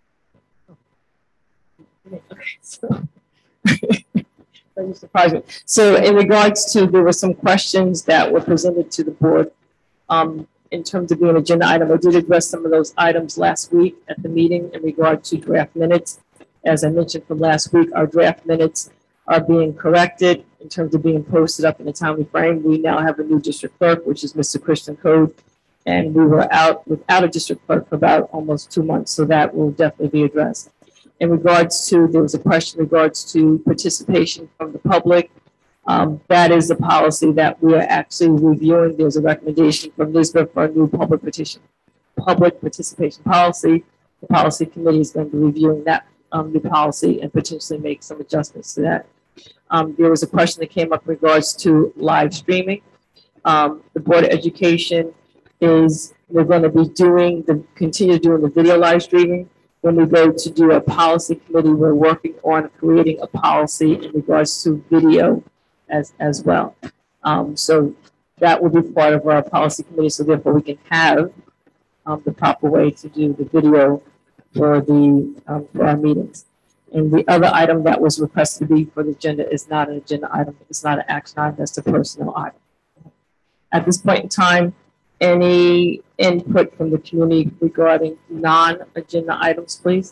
You surprised me. So in regards to, there were some questions that were presented to the board um, in terms of being an agenda item. I did address some of those items last week at the meeting in regard to draft minutes. As I mentioned from last week, our draft minutes are being corrected in terms of being posted up in a timely frame. We now have a new district clerk, which is Mister Christian Code, and we were out without a district clerk for about almost two months, so that will definitely be addressed. In regards to, there was a question in regards to participation from the public. Um, that is a policy that we are actually reviewing. There's a recommendation from NISBA for a new public petition, public participation policy. The policy committee is going to be reviewing that um, new policy and potentially make some adjustments to that. Um, there was a question that came up in regards to live streaming. Um, the Board of Education is, we're going to be doing the, continue doing the video live streaming. When we go to do a policy committee, we're working on creating a policy in regards to video as, as well. Um, so that will be part of our policy committee. So therefore we can have um, the proper way to do the video for the, um, for our meetings. And the other item that was requested to be for the agenda is not an agenda item. It's not an action item. That's a personnel item. At this point in time, any input from the community regarding non-agenda items, please?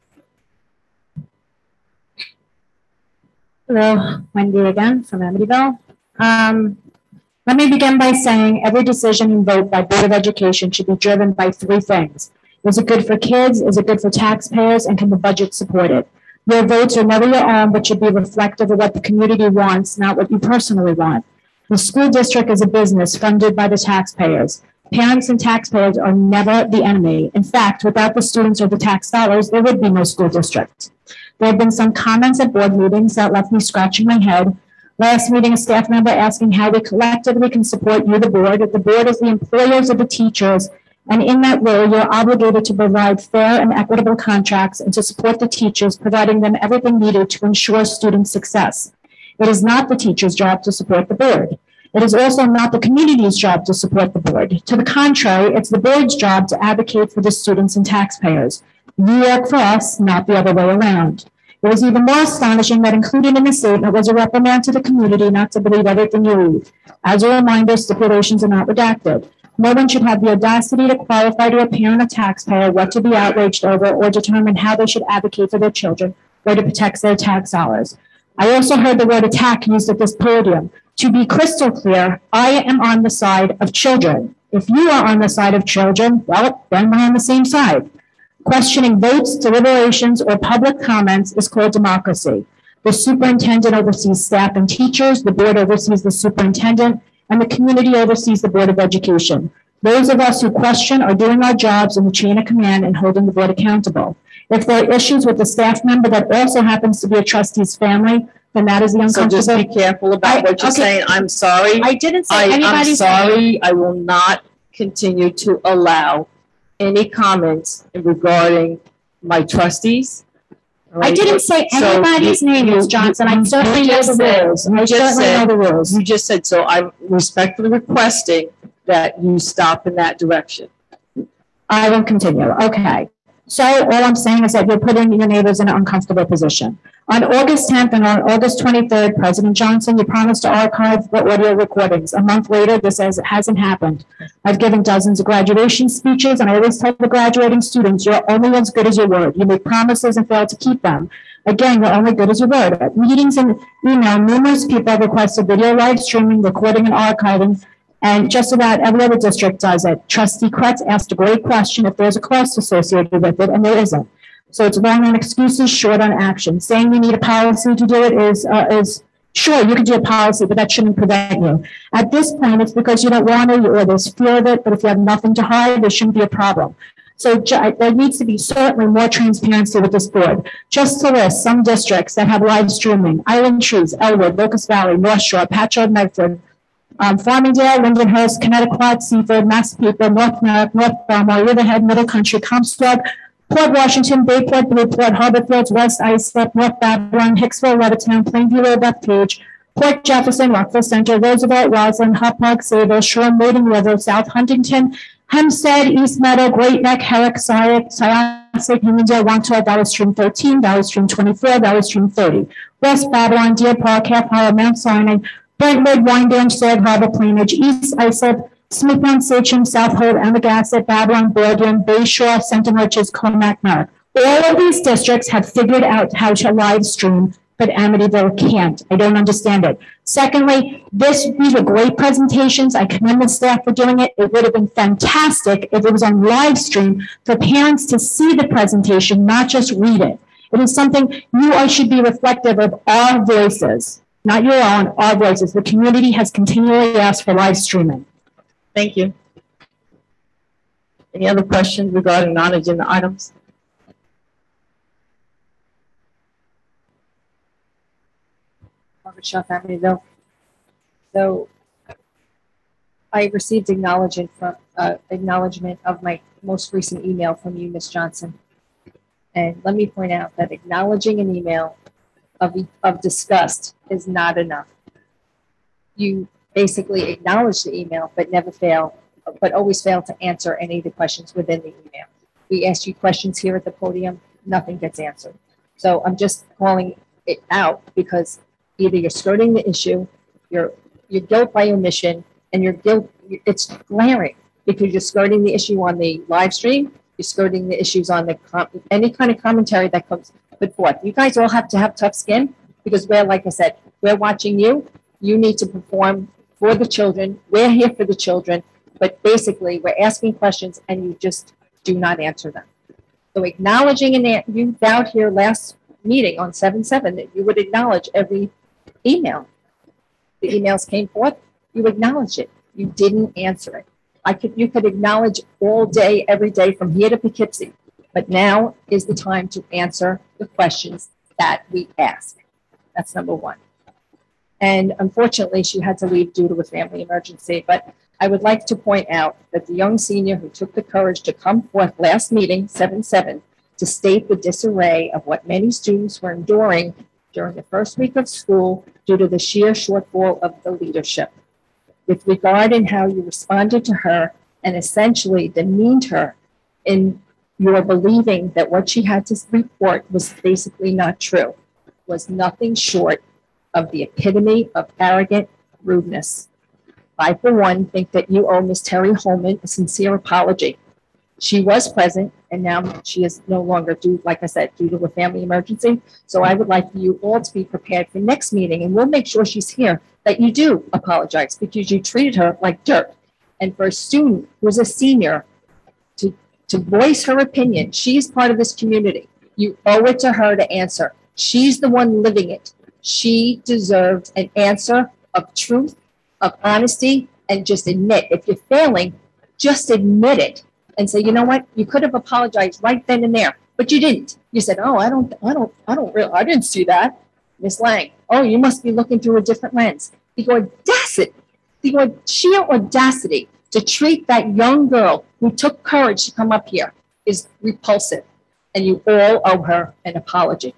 Hello, Wendy again from Amityville. Um, let me begin by saying every decision and vote by Board of Education should be driven by three things. Is it good for kids? Is it good for taxpayers? And can the budget support it? Your votes are never your own, but should be reflective of what the community wants, not what you personally want. The school district is a business funded by the taxpayers. Parents and taxpayers are never the enemy. In fact, without the students or the tax dollars, there would be no school district. There have been some comments at board meetings that left me scratching my head. Last meeting, a staff member asking how we collectively can support you, the board. The board is the employers of the teachers, and in that role, you're obligated to provide fair and equitable contracts and to support the teachers, providing them everything needed to ensure student success. It is not the teacher's job to support the board. It is also not the community's job to support the board. To the contrary, it's the board's job to advocate for the students and taxpayers. You work for us, not the other way around. It was even more astonishing that included in the statement was a reprimand to the community not to believe everything you read. As a reminder, stipulations are not redacted. No one should have the audacity to qualify to a parent or taxpayer what to be outraged over or determine how they should advocate for their children or to protect their tax dollars. I also heard the word attack used at this podium. To be crystal clear, I am on the side of children. If you are on the side of children, well, then we're on the same side. Questioning votes, deliberations, or public comments is called democracy. The superintendent oversees staff and teachers, the board oversees the superintendent, and the community oversees the Board of Education. Those of us who question are doing our jobs in the chain of command and holding the board accountable. If there are issues with the staff member that also happens to be a trustee's family, then that is the uncomfortable. So just be careful about I, what you're okay. saying. I'm sorry. I didn't say I, anybody's I'm sorry. I will not continue to allow any comments regarding my trustees. I didn't say So anybody's you- name, you- Miz Johnson. I you- certainly you know just the said- rules. You I just certainly know said, the rules. you just said, so I'm respectfully requesting that you stop in that direction. I will continue. Okay. So all I'm saying is that you're putting your neighbors in an uncomfortable position. On August tenth and on August twenty-third, President Johnson, you promised to archive the audio recordings. A month later, this has, hasn't happened. I've given dozens of graduation speeches, and I always tell the graduating students, you're only as good as your word. You make promises and fail to keep them. Again, you're only good as your word. At meetings and email, numerous people have requested video live streaming, recording, and archiving. And just about every other district does it. Trustee Kretz asked a great question if there's a cost associated with it, and there isn't. So it's long on excuses, short on action. Saying you need a policy to do it is, uh, is sure, you could do a policy, but that shouldn't prevent you. At this point, it's because you don't want to or there's fear of it, but if you have nothing to hide, there shouldn't be a problem. So there needs to be certainly more transparency with this board. Just to list some districts that have live streaming: Island Trees, Elwood, Locust Valley, North Shore, Patchogue, Medford, um, Farmingdale, Lindenhurst, Connecticut, Seaford, Massapequa, North Merrick, North Belmar, Riverhead, Middle Country, Comstock, Port Washington, Bayport, Blueport, Harborfields, West Islip, North Babylon, Hicksville, Levittown, Plainview, Bethpage, Port Jefferson, Rockville Center, Roosevelt, Roslyn, Hop Park, Sable, Shore, Maiden River, South Huntington, Hempstead, East Meadow, Great Neck, Herrick, Syosset, Syosset, Uniondale, Wantagh, Valley Stream thirteen, Valley Stream twenty-four, Valley Stream thirty, West Babylon, Deer Park, Half Hollow, Mount Sinai, Brentwood, Wyandanch, Sag Harbor, Plainage, East Islip, Smithtown, Sachem, South Hold, Amagansett, Babylon, Baldwin, Bay Shore, Central Riches, Comac, Merrick. All of these districts have figured out how to live stream, but Amityville can't. I don't understand it. Secondly, this, these were great presentations. I commend the staff for doing it. It would have been fantastic if it was on live stream for parents to see the presentation, not just read it. It is something you all should be reflective of our voices, not your own, our voices. The community has continually asked for live streaming. Thank you. Any other questions regarding non-agenda items? Margaret Shaw, Amityville. So I received acknowledgement from uh, acknowledgement of my most recent email from you, Miz Johnson. And let me point out that acknowledging an email of, of disgust is not enough. You basically acknowledge the email, but never fail, but always fail to answer any of the questions within the email. We ask you questions here at the podium, nothing gets answered. So I'm just calling it out because either you're skirting the issue, you're, you're guilt by omission, and your guilt, it's glaring because you're skirting the issue on the live stream, you're skirting the issues on the, any kind of commentary that comes put forth. You guys all have to have tough skin because we're, like I said, we're watching you. You need to perform for the children. We're here for the children, but basically we're asking questions and you just do not answer them. So acknowledging, and you vowed here last meeting on seven seven that you would acknowledge every email. The emails came forth, you acknowledged it. You didn't answer it. I could, you could acknowledge all day, every day from here to Poughkeepsie, but now is the time to answer the questions that we ask. That's number one. And unfortunately, she had to leave due to a family emergency. But I would like to point out that the young senior who took the courage to come forth last meeting, seven seven, to state the disarray of what many students were enduring during the first week of school due to the sheer shortfall of the leadership. With regard in how you responded to her and essentially demeaned her in your believing that what she had to report was basically not true, was nothing short of the epitome of arrogant rudeness. I, for one, think that you owe Miz Terry Holman a sincere apology. She was present, and now she is no longer due, like I said, due to a family emergency. So I would like you all to be prepared for next meeting, and we'll make sure she's here, that you do apologize because you treated her like dirt. And for a student who's a senior to, to voice her opinion, she's part of this community. You owe it to her to answer. She's the one living it. She deserves an answer of truth, of honesty, and just admit. If you're failing, just admit it and say, you know what, you could have apologized right then and there, but you didn't. You said, oh, I don't, I don't, I don't really, I didn't see that. Miss Lang, oh, you must be looking through a different lens. The audacity, the sheer audacity to treat that young girl who took courage to come up here is repulsive, and you all owe her an apology.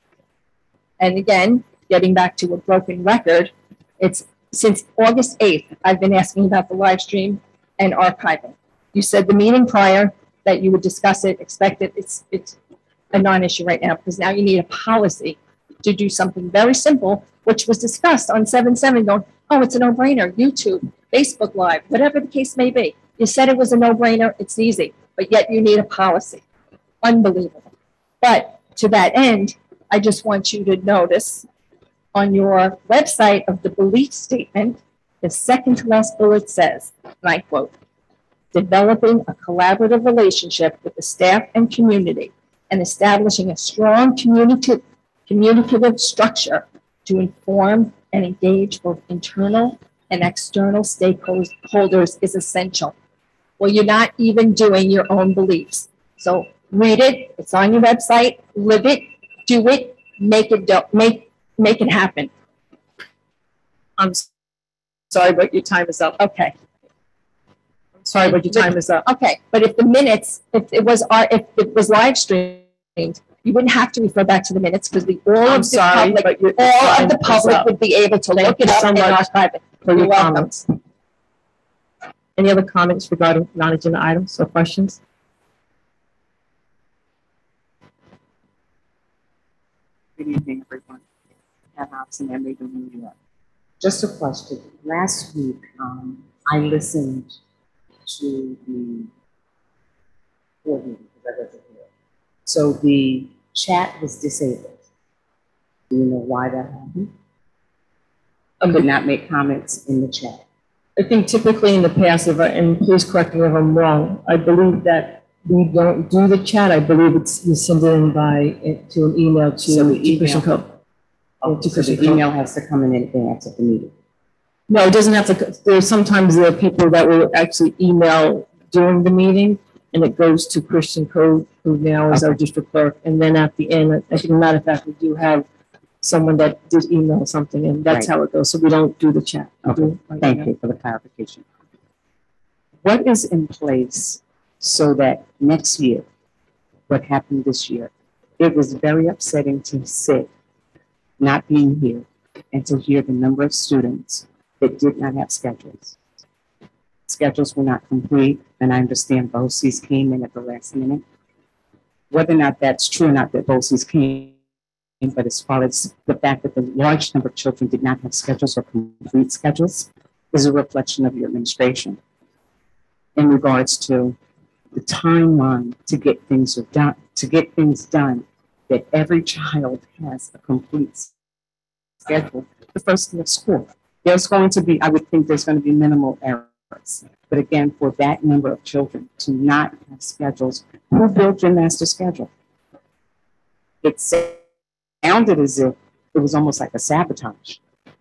And again, getting back to a broken record, it's since August eighth, I've been asking about the live stream and archiving. You said the meeting prior that you would discuss it, expect it. It's, it's a non-issue right now because now you need a policy to do something very simple, which was discussed on seven seven going, oh, it's a no-brainer, YouTube, Facebook Live, whatever the case may be. You said it was a no-brainer, it's easy, but yet you need a policy. Unbelievable. But to that end, I just want you to notice on your website of the belief statement, the second to last bullet says, and I quote, developing a collaborative relationship with the staff and community and establishing a strong community, communicative structure to inform and engage both internal and external stakeholders is essential. Well, you're not even doing your own beliefs. So read it, it's on your website, live it, do it, make it, do, make, make it happen. I'm Sorry, but your time is up. Okay. Sorry, but your time is up. Okay, but if the minutes, if it was, our, if it was live streamed, you wouldn't have to refer back to the minutes because the, all I'm of the sorry, public, but your all time of the is public up. would be able to Thank look you it up so and much archive it. for your You're welcome. comments. Any other comments regarding non-agenda items or questions? Good evening, everyone. Pat Hobson, Emory, New York. Just a question. Last week, um, I listened to the board meeting because I wasn't here. So the chat was disabled. Do you know why that happened? I could not make comments in the chat. I think typically in the past, if I, and please correct me if I'm wrong, I believe that we don't do the chat. I believe it's, you send it in by, to an email to, So the to Christian email- Code. Oh, to so Christian the Code. email has to come in advance of the meeting. No, it doesn't have to, there's sometimes there are people that will actually email during the meeting, and it goes to Christian Code, who now is our district clerk, and then at the end, I think, as a matter of fact, we do have someone that did email something, and that's Right. how it goes, so we don't do the chat. We Okay, do it by thank email. you for the clarification. What is in place so that next year, what happened this year, it was very upsetting to sit, not being here, and to hear the number of students that did not have schedules. Schedules were not complete, and I understand BOCES came in at the last minute. Whether or not that's true or not that BOCES came in, but as far as the fact that the large number of children did not have schedules or complete schedules is a reflection of your administration in regards to the timeline to get things done, to get things done, that every child has a complete schedule the first day of school. There's going to be, I would think there's going to be minimal errors. But again, for that number of children to not have schedules, who built your master schedule? It sounded as if it was almost like a sabotage.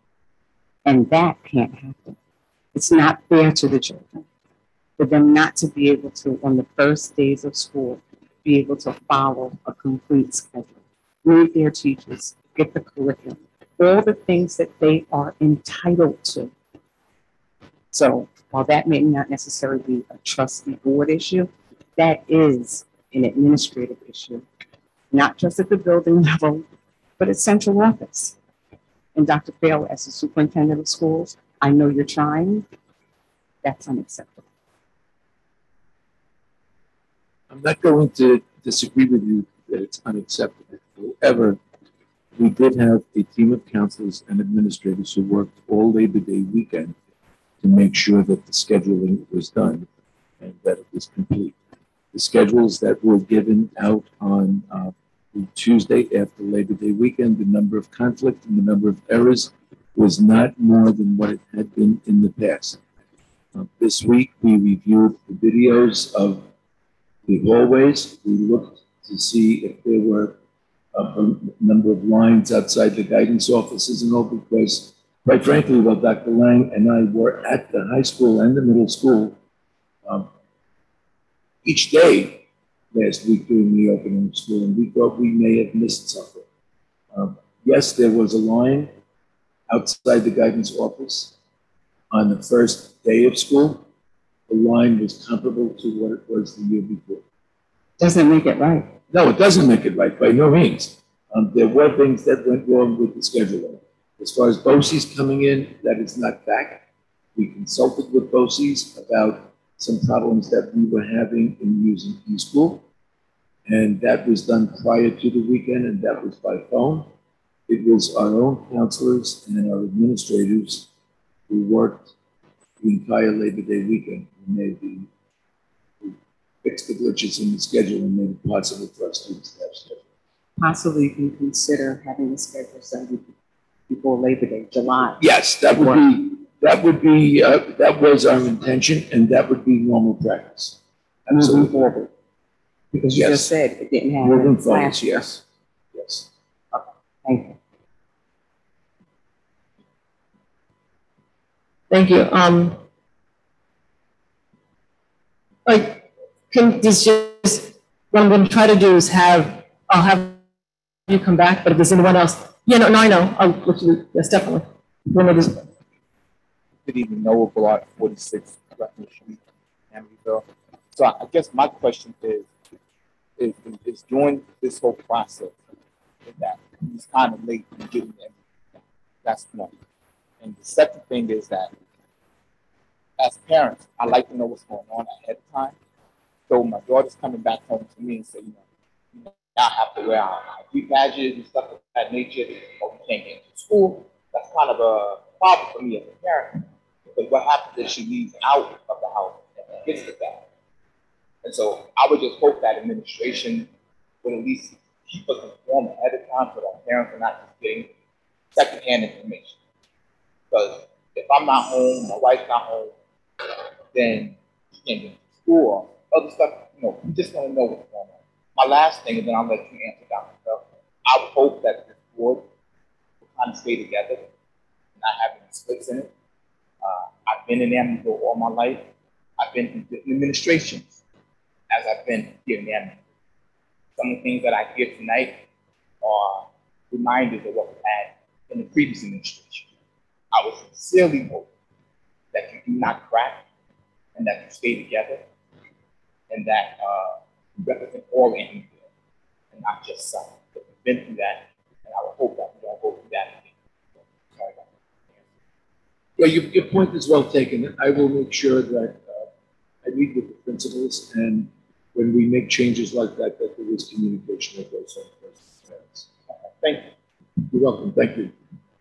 And that can't happen. It's not fair to the children for them not to be able to, on the first days of school, be able to follow a complete schedule, read their teachers, get the curriculum, all the things that they are entitled to. So while that may not necessarily be a trustee board issue, that is an administrative issue, not just at the building level, but at central office. And Doctor Fail, as the superintendent of schools, I know you're trying. That's unacceptable. I'm not going to disagree with you that it's unacceptable. However, we did have a team of counselors and administrators who worked all Labor Day weekend to make sure that the scheduling was done and that it was complete. The schedules that were given out on uh, the Tuesday after Labor Day weekend, the number of conflict and the number of errors was not more than what it had been in the past. Uh, this week, we reviewed the videos of the hallways. We looked to see if there were a, a number of lines outside the guidance offices and all, because quite frankly, while Doctor Lang and I were at the high school and the middle school um, each day last week during the opening of school, and we thought we may have missed something. Um, yes, there was a line outside the guidance office on the first day of school. The line was comparable to what it was the year before. Doesn't make it right. No, it doesn't make it right, by no means. Um, there were things that went wrong with the scheduling. As far as BOCES coming in, that is not fact. We consulted with BOCES about some problems that we were having in using eSchool, and that was done prior to the weekend, and that was by phone. It was our own counselors and our administrators who worked the entire Labor Day weekend. We made the, we fixed the glitches in the schedule and made it possible for our students to have schedule. Possibly you can consider having the schedule Sunday before Labor Day, July. Yes, that would be, that would be, uh, that was our intention, and that would be normal practice. Moving forward. Because you Yes. just said it didn't happen Moving forward, last year. yes, yes. Thank you. Thank you. Um, like, can this just, what I'm going to try to do is have, I'll have you come back, but if there's anyone else, yeah, no, no, I know, I'll look you, yes, definitely. One of these- Good evening, Noah Ballard, forty-six Threatening Street, Amityville. So I guess my question is, is, is during this whole process, is that he's kind of late in getting everything. That's one. And the second thing is that as parents, I like to know what's going on ahead of time. So my daughter's coming back home to me and say, you know, you know I have to wear our I D badges and stuff of that nature, or we can't get into school. That's kind of a problem for me as a parent. Because what happens if she leaves out of the house and gets the bag? And so I would just hope that administration would at least keep us informed ahead of time so that parents are not just getting secondhand information. Because if I'm not home, my wife's not home, then she can't get to school or other stuff. You know, we just want to know what's going on. My last thing, and then I'll let you answer, Doctor Bell. I would hope that this board will kind of stay together and not have any splits in it. Uh, I've been in Amityville all my life. I've been in different administrations as I've been here in Amityville. Some of the things that I hear tonight are reminders of what we had in the previous administration. I would sincerely hope that you do not crack and that you stay together and that uh, you represent all Amityville and not just some. But we've been through that, and I would hope that we don't go through that again. Sorry about that. Well, your, your point is well taken. I will make sure that uh, I meet with the principals, and when we make changes like that, that there is communication with those parents. Thank you. You're welcome. Thank you.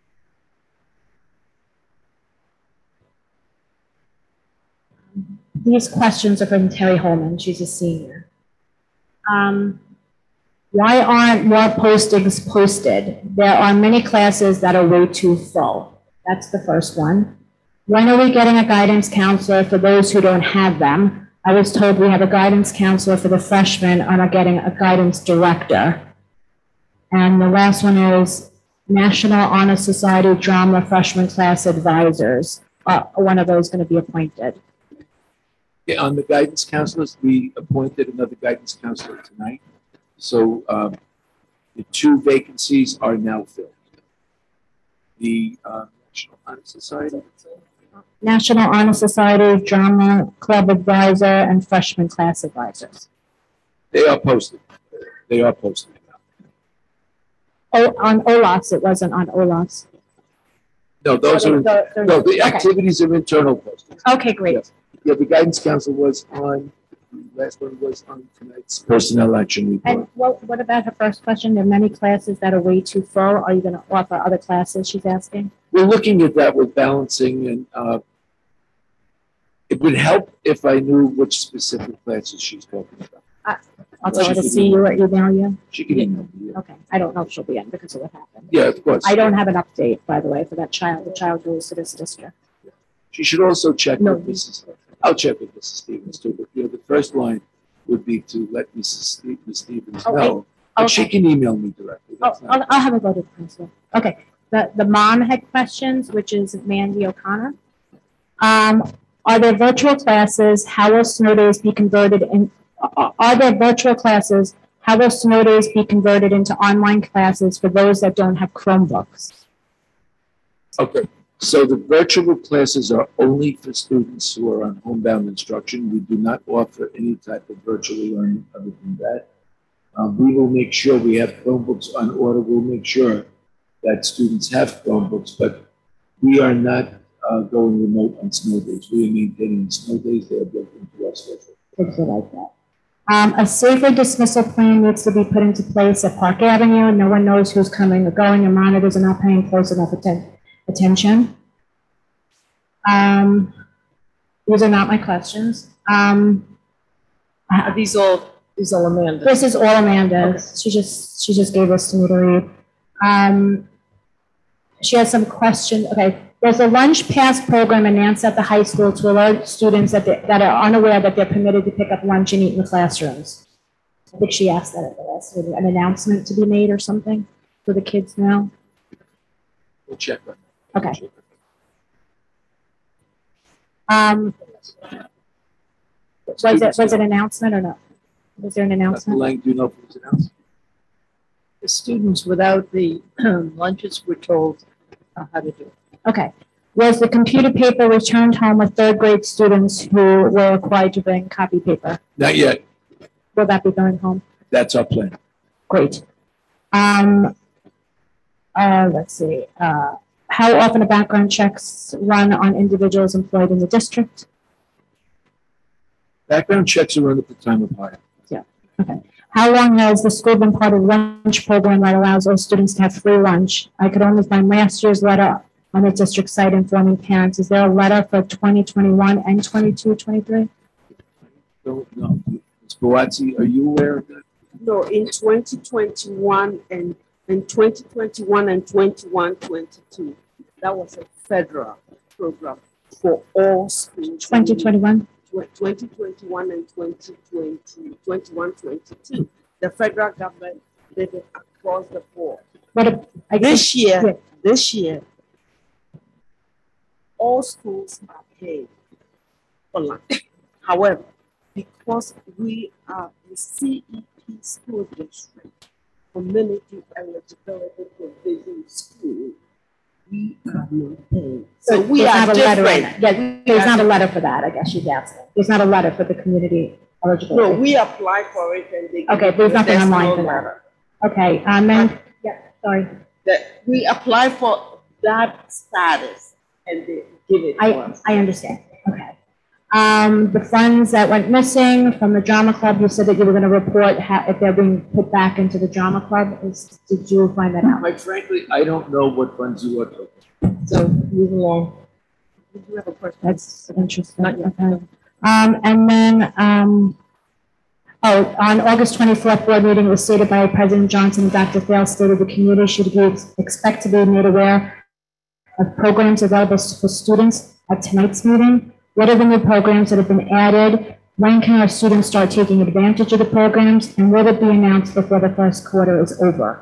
These questions are from Terry Holman. She's a senior. Um, why aren't more postings posted? There are many classes that are way too full. That's the first one. When are we getting a guidance counselor for those who don't have them? I was told we have a guidance counselor for the freshmen and are getting a guidance director. And the last one is National Honor Society Drama Freshman Class Advisors. Are one of those going to be appointed? Yeah, on the guidance counselors, we appointed another guidance counselor tonight. So um, the two vacancies are now filled. The uh, National Honor Society. National Honor Society Drama Club Advisor and Freshman Class Advisors. They are posted. They are posted. Oh, on O L A S, it wasn't on O L A S. No, those Oh, are, they're- they're- no, the okay. activities are internal postings. Okay, great. Yeah. Yeah, the guidance council was on, the last one was on tonight's personnel action report. And what, what about her first question? There are many classes that are way too full. Are you going to offer other classes, she's asking? We're looking at that with balancing, and uh, it would help if I knew which specific classes she's talking about. Uh, I'll tell her She to could see you or email you. She can email me. Yeah. Okay, I don't know if she'll be in because of what happened. Yeah, of course. I don't have an update, by the way, for that child. The child goes to this district. She should also check No. with Missus I'll check with Missus Stevens too, but you know, the first line would be to let Missus Ste- Miz Stevens Okay. know. But she Okay. can email me directly. Oh, That's not- I'll, I'll have a go to the principal. Okay, the, the mom had questions, which is Mandy O'Connor. Um, are there virtual classes? How will snow days be converted in, are are there virtual classes? How will snow days be converted into online classes for those that don't have Chromebooks? Okay, so the virtual classes are only for students who are on homebound instruction. We do not offer any type of virtual learning other than that. Um, we will make sure we have Chromebooks on order. We'll make sure that students have Chromebooks, but we are not uh, going remote on snow days. We are maintaining snow days. They are built into our schedule. Things like that. Um, a safer dismissal plan needs to be put into place at Park Avenue. No one knows who's coming or going, and monitors are not paying close enough atten- attention. Um, these are not my questions. Um, Are these all, these all Amanda? this is all Amanda. She just, she just gave us to me to read. Um, she has some questions. Okay. There's a lunch pass program announced at the high school to alert students that, they, that are unaware that they're permitted to pick up lunch and eat in the classrooms. I think she asked that at the last meeting, an announcement to be made or something for the kids now. We'll check on that. Okay. Um, was it, was it an announcement or not? Was there an Doctor announcement? Lang, do you know if it was announced? The students without the lunches were told uh, how to do it. Okay. Was the computer paper returned home with third grade students who were required to bring copy paper? Not yet. Will that be going home? That's our plan. Great. Um, uh, let's see, uh, how often are background checks run on individuals employed in the district? Background checks are run at the time of hire. Yeah, okay. How long has the school been part of the lunch program that allows all students to have free lunch? I could only find last year's letter on the district site informing parents. Is there a letter for twenty twenty-one and twenty-two, twenty-three? Don't know. Miz Buatsi, are you aware of that? No, in twenty twenty-one and in twenty twenty-one and twenty-one, twenty-two, that was a federal program for all schools. twenty twenty-one? twenty twenty-one and twenty twenty, twenty-one, twenty-two. The federal government did it across the board. What a, I this guess- year, yeah. this year, all schools are paid for lunch. However, because we are the C E P school district, community eligibility provision school, we are not paid. So we There's are not a letter on different. that. Yeah, there's not a letter for that, I guess she's asking. There's not a letter for the community eligibility. No, we apply for it and they. Okay, there's nothing there's online no for letter. that. Okay, um, then, yeah, sorry. That we apply for that status and they give it to I, us. I understand, okay. Um, the funds that went missing from the drama club, you said that you were gonna report how, if they're being put back into the drama club, is, did you find that out? Quite frankly, I don't know what funds you are talking about. So, move along. That's interesting, okay. Um, and then, um, oh, on August twenty-fourth board meeting, it was stated by President Johnson and Doctor Thales stated the community should be, expect to be made aware of programs available for students at tonight's meeting. What are the new programs that have been added? When can our students start taking advantage of the programs? And will it be announced before the first quarter is over?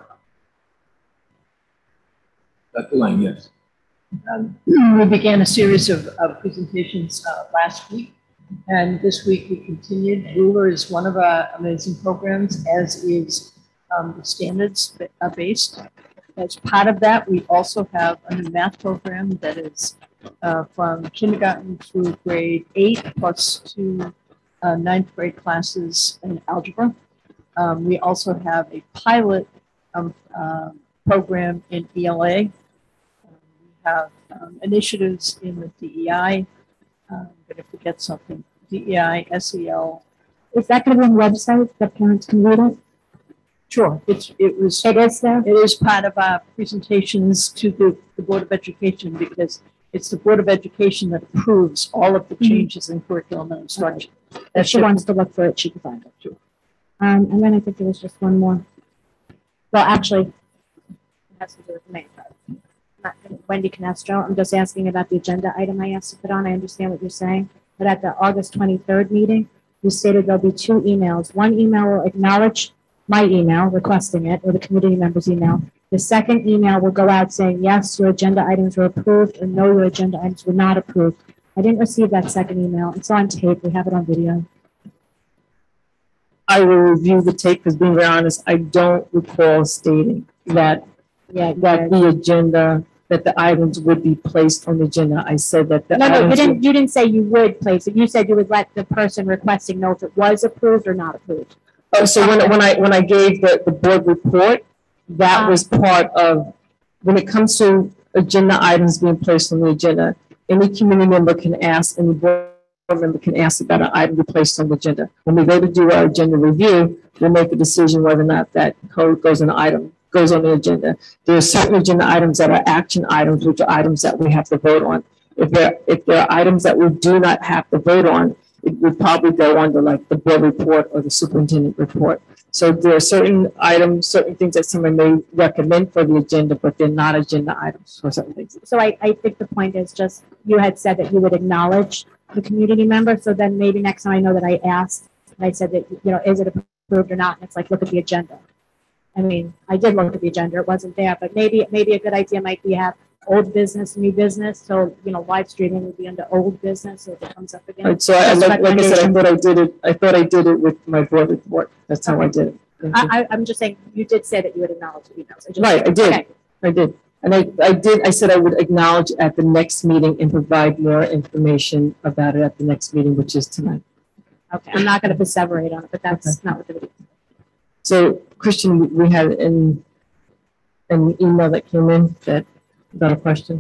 Doctor Lang, yes. Um, we began a series of, of presentations uh, last week, and this week we continued. Ruler is one of our amazing programs, as is um, the standards that are based. As part of that, we also have a new math program that is uh, from kindergarten through grade eight, plus two uh, ninth grade classes in algebra. Um, we also have a pilot um, uh, program in E L A. Have um, initiatives in the D E I. Um, I'm going to forget something. D E I, S E L. Is that going to be on the website that parents can read it? Sure. It's, it was. It is there? It is part of our presentations to the, the Board of Education because it's the Board of Education that approves all of the changes in curriculum and instruction. If she wants to look for it, she can find it. Sure. Um, and then I think there was just one more. Well, actually, it has to do with the main part. Not Wendy Canestro. I'm just asking about the agenda item I asked to put on. I understand what you're saying. But at the August twenty-third meeting, you stated there'll be two emails. One email will acknowledge my email requesting it, or the community member's email. The second email will go out saying, yes, your agenda items were approved, or no, your agenda items were not approved. I didn't receive that second email. It's on tape. We have it on video. I will review the tape because being very honest, I don't recall stating that, yeah, that the agenda, that the items would be placed on the agenda. I said that the No, no, you items didn't, would- you didn't say you would place it. You said you would let the person requesting know if it was approved or not approved. Oh, so when, when I, when I gave the, the board report, that was part of, when it comes to agenda items being placed on the agenda, any community member can ask, any board member can ask about an item to be placed on the agenda. When we go to do our agenda review, we'll make a decision whether or not that code goes on the item, goes on the agenda. There are certain agenda items that are action items, which are items that we have to vote on. If there, if there are items that we do not have to vote on, it would probably go under like the board report or the superintendent report. So there are certain items, certain things that someone may recommend for the agenda, but they're not agenda items for certain things. So I, I think the point is just, you had said that you would acknowledge the community member. So then maybe next time I know that I asked, and I said that, you know, is it approved or not? And it's like, look at the agenda. I mean, I did look at the agenda. It wasn't there, but maybe, maybe a good idea might be have old business, new business. So, you know, live streaming would be under old business. So if it comes up again. Right, so I, like, like I said, I thought I did it, I thought I did it with my board report. That's how I did it. Thank you. I, I, I'm just saying, you did say that you would acknowledge the emails. I just- Right, I did. Okay. I did. And I, I did, I said I would acknowledge at the next meeting and provide more information about it at the next meeting, which is tonight. Okay, I'm not gonna perseverate on it, but that's not what the. So Christian, we- we had an, an email that came in that, about a question.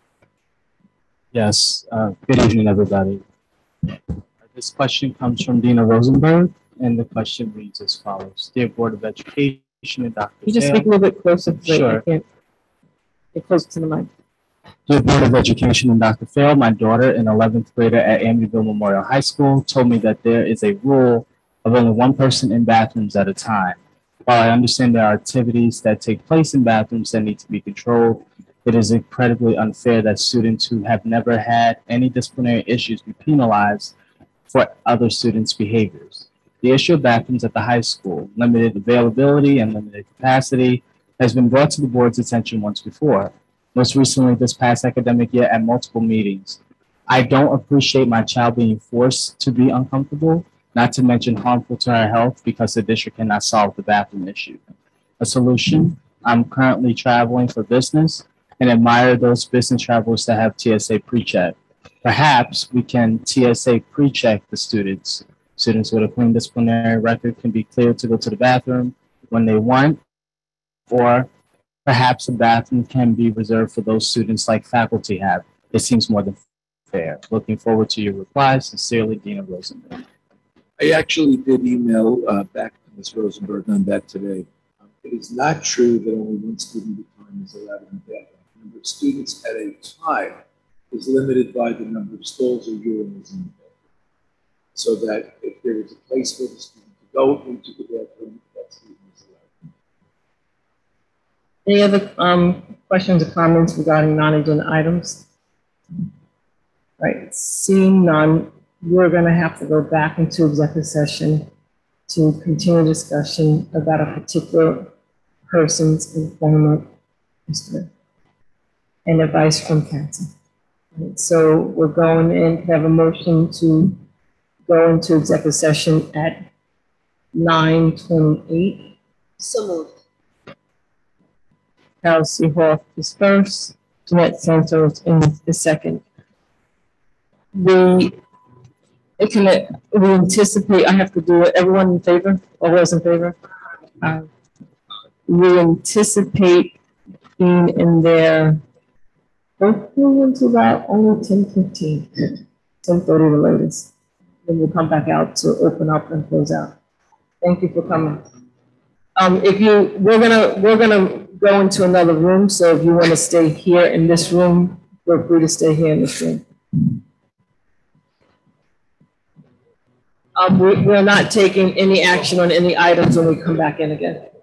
Yes, uh, good evening, everybody. This question comes from Dina Rosenberg, and the question reads as follows. Dear Board of Education and Doctor Can you just Fail- speak a little bit closer? 'cause I- I Sure. can't- Get closer to the mic. Dear Board of Education and Doctor Fail, my daughter, an eleventh grader at Amityville Memorial High School, told me that there is a rule of only one person in bathrooms at a time. While I understand there are activities that take place in bathrooms that need to be controlled, it is incredibly unfair that students who have never had any disciplinary issues be penalized for other students' behaviors. The issue of bathrooms at the high school, limited availability and limited capacity, has been brought to the board's attention once before, most recently this past academic year at multiple meetings. I don't appreciate my child being forced to be uncomfortable, not to mention harmful to her health because the district cannot solve the bathroom issue. A solution, I'm currently traveling for business and admire those business travelers that have T S A pre-check. Perhaps we can T S A pre-check the students. Students with a clean disciplinary record can be cleared to go to the bathroom when they want, or perhaps the bathroom can be reserved for those students like faculty have. It seems more than fair. Looking forward to your reply. Sincerely, Dina Rosenberg. I actually did email uh, back to Miz Rosenberg on that today. Um, It is not true that only one student at a time is allowed in the bathroom. The number of students at a time is limited by the number of stalls or urinals in the bathroom. So that if there is a place for the student to go into the bathroom, that student is allowed. Any other um, questions or comments regarding non-agenda items? Right, seeing none, we're going to have to go back into executive session to continue discussion about a particular person's employment history and advice from counsel. Right, so we're going in, have a motion to go into executive session at nine twenty-eight. So moved. Carol C. Hoff is first, Jeanette Santos in the second. We, it can, we anticipate, I have to do it, everyone in favor, all those in favor? Uh, We anticipate being in there, hopefully until about only ten fifteen, ten thirty the latest. Then we'll come back out to open up and close out. Thank you for coming. Um, if you, we're gonna, we're gonna go into another room, so if you wanna stay here in this room, feel free to stay here in this room. Um, we, we're not taking any action on any items when we come back in again.